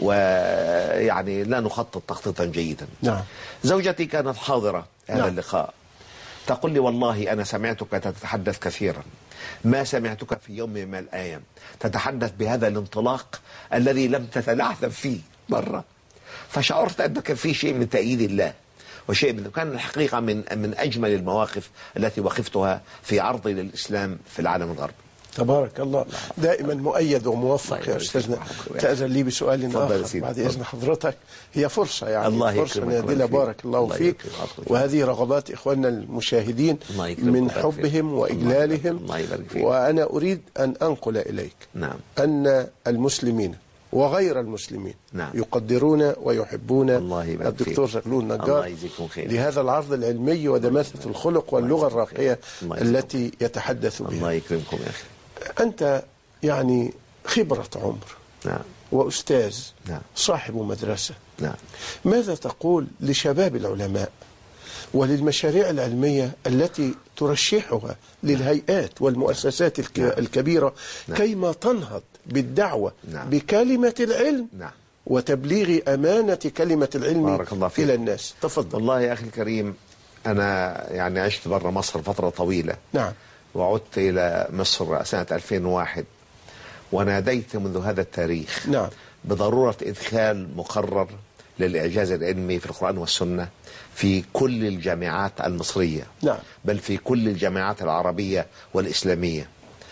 ويعني لا نخطط تخطيطا جيدا. نعم. زوجتي كانت حاضرة هذا نعم. اللقاء، تقول لي والله أنا سمعتك تتحدث كثيرا، ما سمعتك في يوم من الأيام تتحدث بهذا الانطلاق الذي لم تتلعثم فيه مرة. فشعرت أن كان في شيء من تأييد الله وشيء من كان الحقيقة من من أجمل المواقف التي وقفتها في عرضي للإسلام في العالم الغربي. تبارك الله، دائما مؤيد وموفق يا أستاذنا. تأذن لي بسؤال آخر بعد إذن حضرتك، هي فرصة يعني الله فرصة نادلة، بارك الله فيك. وهذه رغبات إخواننا المشاهدين من حبهم وإجلالهم، وأنا أريد أن أنقل إليك نعم. أن المسلمين وغير المسلمين نعم. يقدرون ويحبون الدكتور زغلول نجار لهذا العرض العلمي ودماثة الخلق واللغة الراقية التي يتحدث بها. الله يكرمكم يا أخي. أنت يعني خبرة عمر. نعم. وأستاذ. نعم. صاحب مدرسة. نعم. ماذا تقول لشباب العلماء وللمشاريع العلمية التي ترشحها للهيئات والمؤسسات الكبيرة نعم. كيما تنهض بالدعوة نعم. بكلمة العلم نعم. وتبليغ أمانة كلمة العلم إلى الناس؟ تفضل. والله يا أخي الكريم، أنا يعني عشت برا مصر فترة طويلة. نعم. وعدت إلى مصر سنة ألفين وواحد، وناديت منذ هذا التاريخ نعم. بضرورة إدخال مقرر للإعجاز العلمي في القرآن والسنة في كل الجامعات المصرية نعم. بل في كل الجامعات العربية والإسلامية.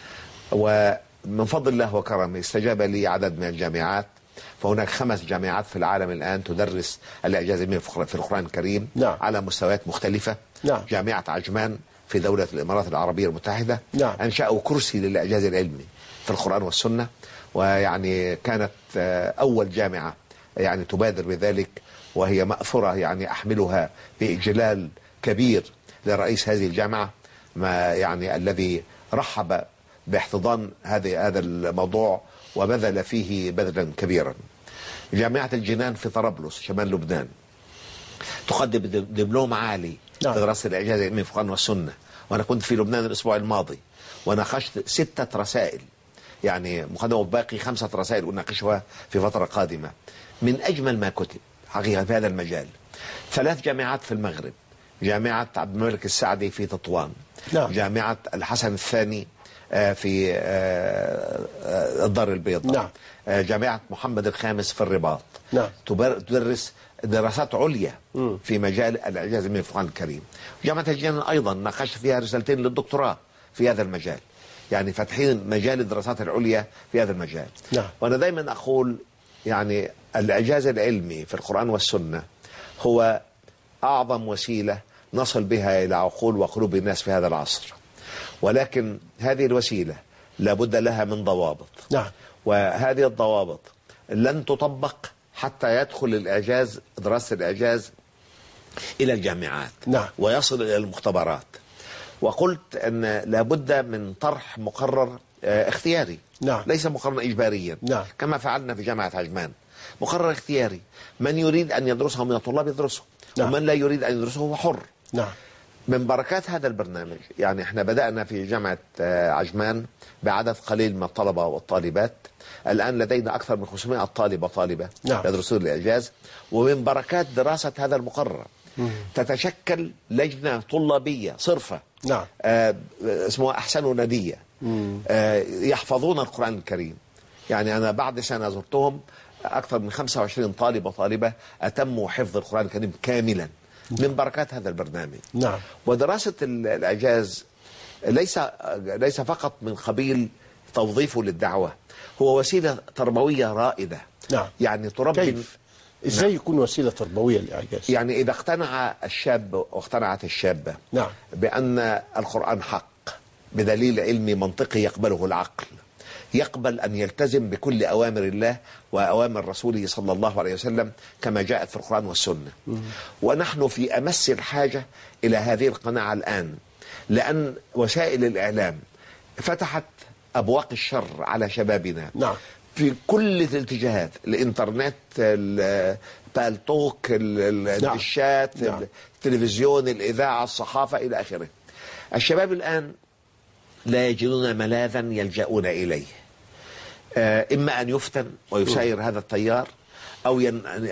ومن فضل الله وكرمه استجاب لي عدد من الجامعات، فهناك خمس جامعات في العالم الآن تدرس الإعجاز العلمي في القرآن الكريم نعم. على مستويات مختلفة. نعم. جامعة عجمان في دولة الإمارات العربية المتحدة نعم. أنشأوا كرسي للإعجاز العلمي في القرآن والسنة، ويعني كانت أول جامعة يعني تبادر بذلك، وهي مأثرة يعني أحملها بإجلال كبير لرئيس هذه الجامعة، ما يعني الذي رحب باحتضان هذا هذا الموضوع وبذل فيه بذلا كبيرا. جامعة الجنان في طرابلس شمال لبنان تقدم دبلوم عالي نعم. في دراسة الإعجاز العلمي في القرآن والسنة، وأنا كنت في لبنان الأسبوع الماضي وناقشت ستة رسائل، يعني مقدمة باقي خمسة رسائل أناقشها في فترة قادمة من أجمل ما كتب حقيقة في هذا المجال. ثلاث جامعات في المغرب، جامعة عبد الملك السعدي في تطوان، نعم. جامعة الحسن الثاني في الدار البيضاء، نعم. جامعة محمد الخامس في الرباط، نعم. تدرس دراسات عليا مم. في مجال الإعجاز من القرآن الكريم. جامعة الجنين أيضا ناقشت فيها رسالتين للدكتوراه في هذا المجال، يعني فاتحين مجال الدراسات العليا في هذا المجال. نعم. وأنا دائما أقول يعني الإعجاز العلمي في القرآن والسنة هو أعظم وسيلة نصل بها إلى عقول وقلوب الناس في هذا العصر، ولكن هذه الوسيلة لابد لها من ضوابط. نعم. وهذه الضوابط لن تطبق حتى يدخل الإعجاز، دراسة الإعجاز إلى الجامعات، نعم. ويصل إلى المختبرات. وقلت أن لابد من طرح مقرر اختياري، نعم. ليس مقررا إجباريا، نعم. كما فعلنا في جامعة عجمان. مقرر اختياري، من يريد أن يدرسه من الطلاب يدرسه، نعم. ومن لا يريد أن يدرسه هو حر. نعم. من بركات هذا البرنامج يعني احنا بدأنا في جامعة عجمان بعدد قليل من الطلبة والطالبات، الآن لدينا أكثر من خمسمائة طالب وطالبة نعم. يدرسون الإعجاز. ومن بركات دراسة هذا المقرر مم. تتشكل لجنة طلابية صرفة، نعم. آه اسمها أحسن ندية، آه يحفظون القرآن الكريم. يعني أنا بعد سنة زرتهم أكثر من خمسة وعشرين طالب وطالبة أتموا حفظ القرآن الكريم كاملا من بركات هذا البرنامج. نعم. ودراسة الإعجاز ليس ليس فقط من قبيل توظيفه للدعوة، هو وسيلة تربوية رائدة. نعم. يعني تربي. كيف؟ ازاي نعم. يكون وسيلة تربوية للإعجاز؟ يعني إذا اقتنع الشاب واقتنعت الشابة نعم. بأن القرآن حق بدليل علمي منطقي يقبله العقل، يقبل أن يلتزم بكل أوامر الله وأوامر رسوله صلى الله عليه وسلم كما جاءت في القرآن والسنة. مم. ونحن في أمس الحاجة إلى هذه القناعة الآن، لأن وسائل الإعلام فتحت أبواق الشر على شبابنا. نعم. في كل الاتجاهات، الإنترنت، البالتوك، الشات، نعم. التلفزيون، الإذاعة، الصحافة إلى آخره. الشباب الآن لا يجدون ملاذا يلجؤون إليه، إما أن يفتن ويسير هذا التيار، أو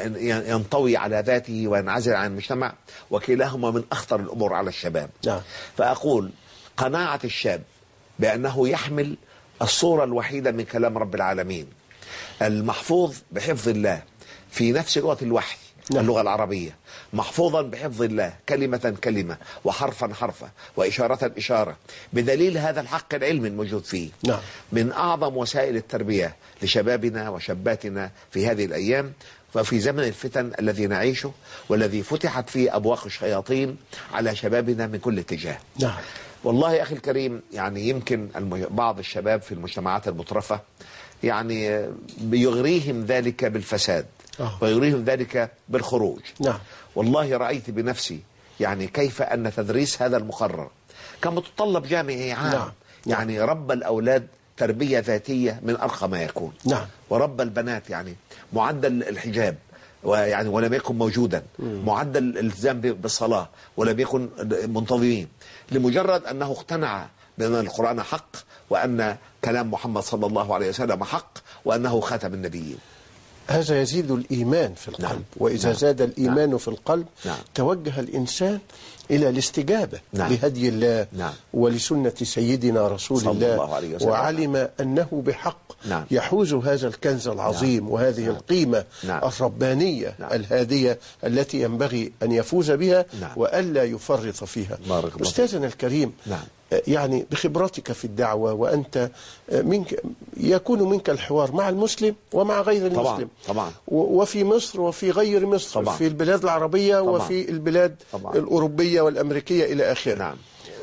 ينطوي على ذاته وينعزل عن المجتمع، وكلاهما من أخطر الأمور على الشباب. نعم. فأقول قناعة الشاب بأنه يحمل الصورة الوحيدة من كلام رب العالمين المحفوظ بحفظ الله في نفس لغة الوحي، نعم. اللغة العربية محفوظا بحفظ الله كلمة كلمة وحرفا حرفا وإشارة إشارة، بدليل هذا الحق العلمي الموجود فيه. نعم. من أعظم وسائل التربية لشبابنا وشاباتنا في هذه الأيام، وفي زمن الفتن الذي نعيشه والذي فتحت فيه أبواق الشياطين على شبابنا من كل اتجاه. نعم. والله يا أخي الكريم، يعني يمكن بعض الشباب في المجتمعات المترفة يعني بيغريهم ذلك بالفساد، أوه. ويغريهم ذلك بالخروج. نعم. والله رأيت بنفسي يعني كيف أن تدريس هذا المقرر كان متطلب جامعي عام. نعم. يعني رب الأولاد تربية ذاتية من أرقى ما يكون. نعم. ورب البنات يعني معدل الحجاب ويعني ولم يكن موجودا، مم. معدل الالتزام بالصلاة ولم يكن منتظمين، لمجرد أنه اقتنع بأن القرآن حق، وأن كلام محمد صلى الله عليه وسلم حق، وأنه خاتم النبيين. هذا يزيد الإيمان في القلب. نعم. وإذا نعم. زاد الإيمان نعم. في القلب نعم. توجه الإنسان إلى الاستجابة نعم. لهدي الله نعم. ولسنة سيدنا رسول صلى الله, الله عليه وسلم. وعلم أنه بحق نعم. يحوز هذا الكنز العظيم نعم. وهذه نعم. القيمة نعم. الربانية نعم. الهادية التي ينبغي أن يفوز بها نعم. وألا يفرط فيها. أستاذنا الكريم، نعم. يعني بخبرتك في الدعوة، وأنت منك يكون منك الحوار مع المسلم ومع غير المسلم، طبعا. طبعا. وفي مصر وفي غير مصر، طبعا. في البلاد العربية طبعا. وفي البلاد طبعا. الأوروبية والأمريكية إلى آخره. نعم.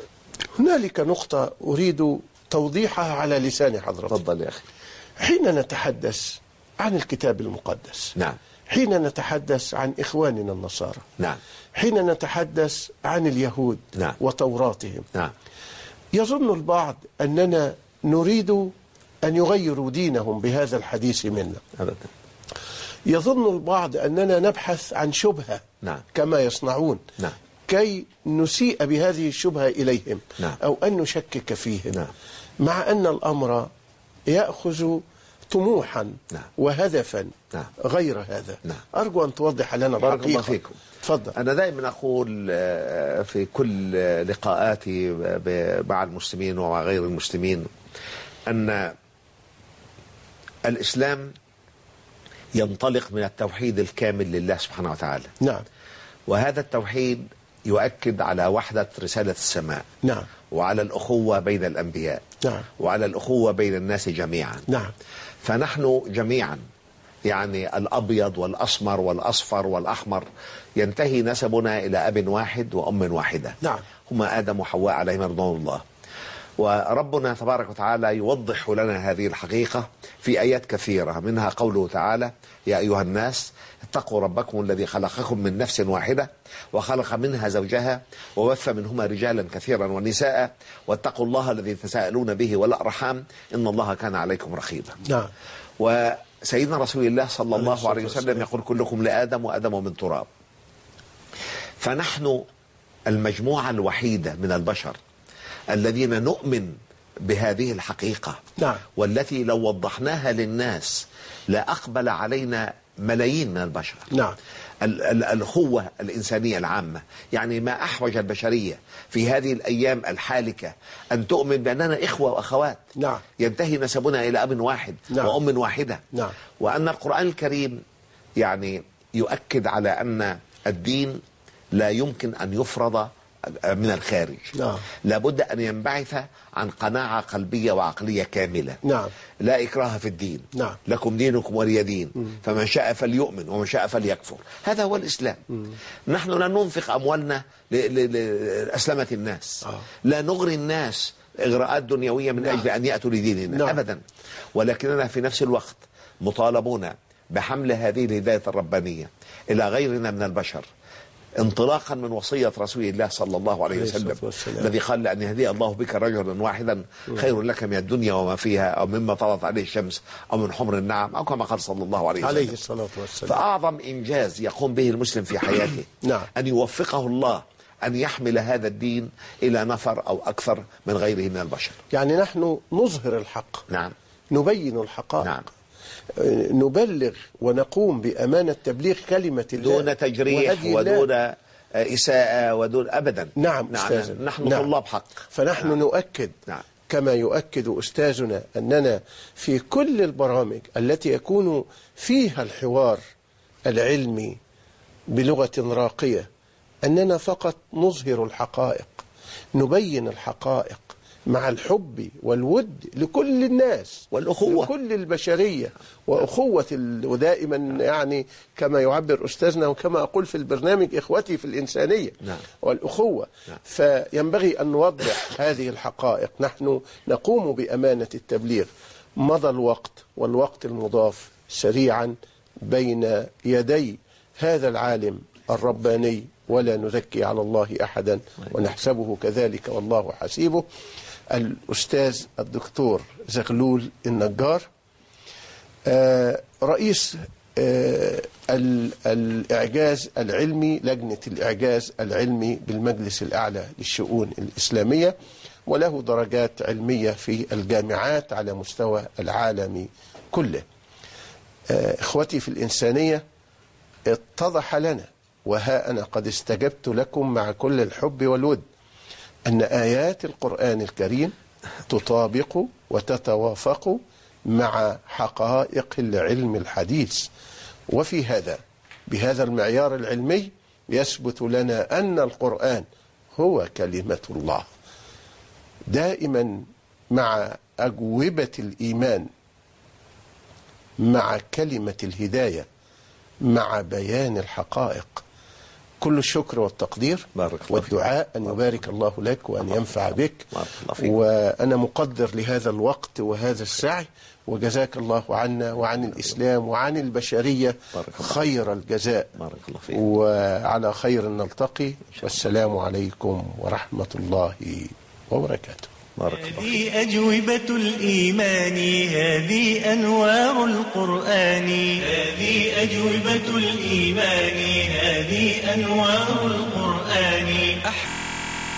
هنالك نقطة أريد توضيحها على لسان حضرتك. تفضل يا أخي. حين نتحدث عن الكتاب المقدس، نعم. حين نتحدث عن إخواننا النصارى، نعم. حين نتحدث عن اليهود نعم. وتوراتهم، نعم. يظن البعض أننا نريد أن يغيروا دينهم بهذا الحديث منا. أبدا. يظن البعض أننا نبحث عن شبهة، نعم. كما يصنعون، نعم. كي نسيء بهذه الشبهة إليهم، نعم. أو أن نشكك فيهم، نعم. مع أن الأمر يأخذ طموحا نعم. وهدفا نعم. غير هذا. نعم. أرجو أن توضح لنا بارك الله الحقيقة. فيكم. تفضل. أنا دائما أقول في كل لقاءاتي مع المسلمين ومع غير المسلمين أن الإسلام ينطلق من التوحيد الكامل لله سبحانه وتعالى. نعم. وهذا التوحيد يؤكد على وحدة رسالة السماء. نعم. وعلى الأخوة بين الأنبياء. نعم. وعلى الأخوة بين الناس جميعا. نعم. فنحن جميعا يعني الأبيض والأسمر والأصفر والأحمر ينتهي نسبنا إلى أب واحد وأم واحدة. نعم. هما آدم وحواء عليهم رضوان الله. وربنا تبارك وتعالى يوضح لنا هذه الحقيقة في آيات كثيرة، منها قوله تعالى: يا أيها الناس اتقوا ربكم الذي خلقكم من نفس واحدة وخلق منها زوجها وبث منهما رجالا كثيرا ونساء واتقوا الله الذي تساءلون به والأرحام إن الله كان عليكم رقيبا. نعم. وسيدنا رسول الله صلى الله عليه وسلم يقول: كلكم لآدم وآدم من تراب. فنحن المجموعة الوحيدة من البشر الذين نؤمن بهذه الحقيقة. نعم. والتي لو وضحناها للناس لا أقبل علينا ملايين من البشر. نعم. الأخوة الإنسانية العامة، يعني ما أحوج البشرية في هذه الأيام الحالكة أن تؤمن بأننا إخوة وأخوات. نعم. ينتهي نسبنا إلى أب واحد. نعم. وأم واحدة. نعم. وأن القرآن الكريم يعني يؤكد على أن الدين لا يمكن أن يفرض من الخارج. نعم. لابد أن ينبعث عن قناعة قلبية وعقلية كاملة. نعم. لا إكراه في الدين. نعم. لكم دينكم ولي دين. مم. فمن شاء فليؤمن ومن شاء فليكفر. هذا هو الإسلام. مم. نحن لا ننفق أموالنا لأسلمة الناس. آه. لا نغري الناس إغراءات دنيوية من نعم. أجل أن يأتوا لديننا. نعم. أبدا. ولكننا في نفس الوقت مطالبون بحمل هذه الهداية الربانية إلى غيرنا من البشر، انطلاقا من وصية رسول الله صلى الله عليه وسلم الذي قال: لأن يهدي الله بك رجلا واحدا خير لك من الدنيا وما فيها، أو مما طلعت عليه الشمس، أو من حمر النعم، أو كما قال صلى الله عليه وسلم. عليه الصلاة والسلام. فأعظم إنجاز يقوم به المسلم في حياته نعم. أن يوفقه الله أن يحمل هذا الدين إلى نفر أو أكثر من غيره من البشر. يعني نحن نظهر الحق. نعم. نبين الحقائق. نعم. نبلغ ونقوم بأمانة تبليغ كلمة الله دون تجريح ودون إساءة ودون أبدا. نعم. نعم. أستاذ. نحن نعم. طلاب حق. فنحن نعم. نؤكد نعم. كما يؤكد أستاذنا أننا في كل البرامج التي يكون فيها الحوار العلمي بلغة راقية أننا فقط نظهر الحقائق، نبين الحقائق مع الحب والود لكل الناس والأخوة لكل البشرية وأخوة. ودائما يعني كما يعبر أستاذنا وكما أقول في البرنامج: إخوتي في الإنسانية. نعم. والأخوة. نعم. فينبغي أن نوضح هذه الحقائق. نحن نقوم بأمانة التبليغ. مضى الوقت، والوقت المضاف سريعا بين يدي هذا العالم الرباني، ولا نزكي على الله أحدا ونحسبه كذلك والله حسيبه، الأستاذ الدكتور زغلول النجار، رئيس الإعجاز العلمي، لجنة الإعجاز العلمي بالمجلس الأعلى للشؤون الإسلامية، وله درجات علمية في الجامعات على مستوى العالم كله. إخوتي في الإنسانية، اتضح لنا وها أنا قد استجبت لكم مع كل الحب والود أن آيات القرآن الكريم تطابق وتتوافق مع حقائق العلم الحديث. وفي هذا بهذا المعيار العلمي يثبت لنا أن القرآن هو كلمة الله. دائما مع أجوبة الإيمان، مع كلمة الهداية، مع بيان الحقائق. كل الشكر والتقدير والدعاء أن يبارك الله لك وأن ينفع بك، وأنا مقدر لهذا الوقت وهذا السعي، وجزاك الله عنا وعن الإسلام وعن البشرية خير الجزاء. وعلى خير نلتقي، والسلام عليكم ورحمة الله وبركاته. هذه أجوبة الإيمان، هذه أنوار القرآن. هذه أجوبة الإيمان، هذه أنوار القرآن.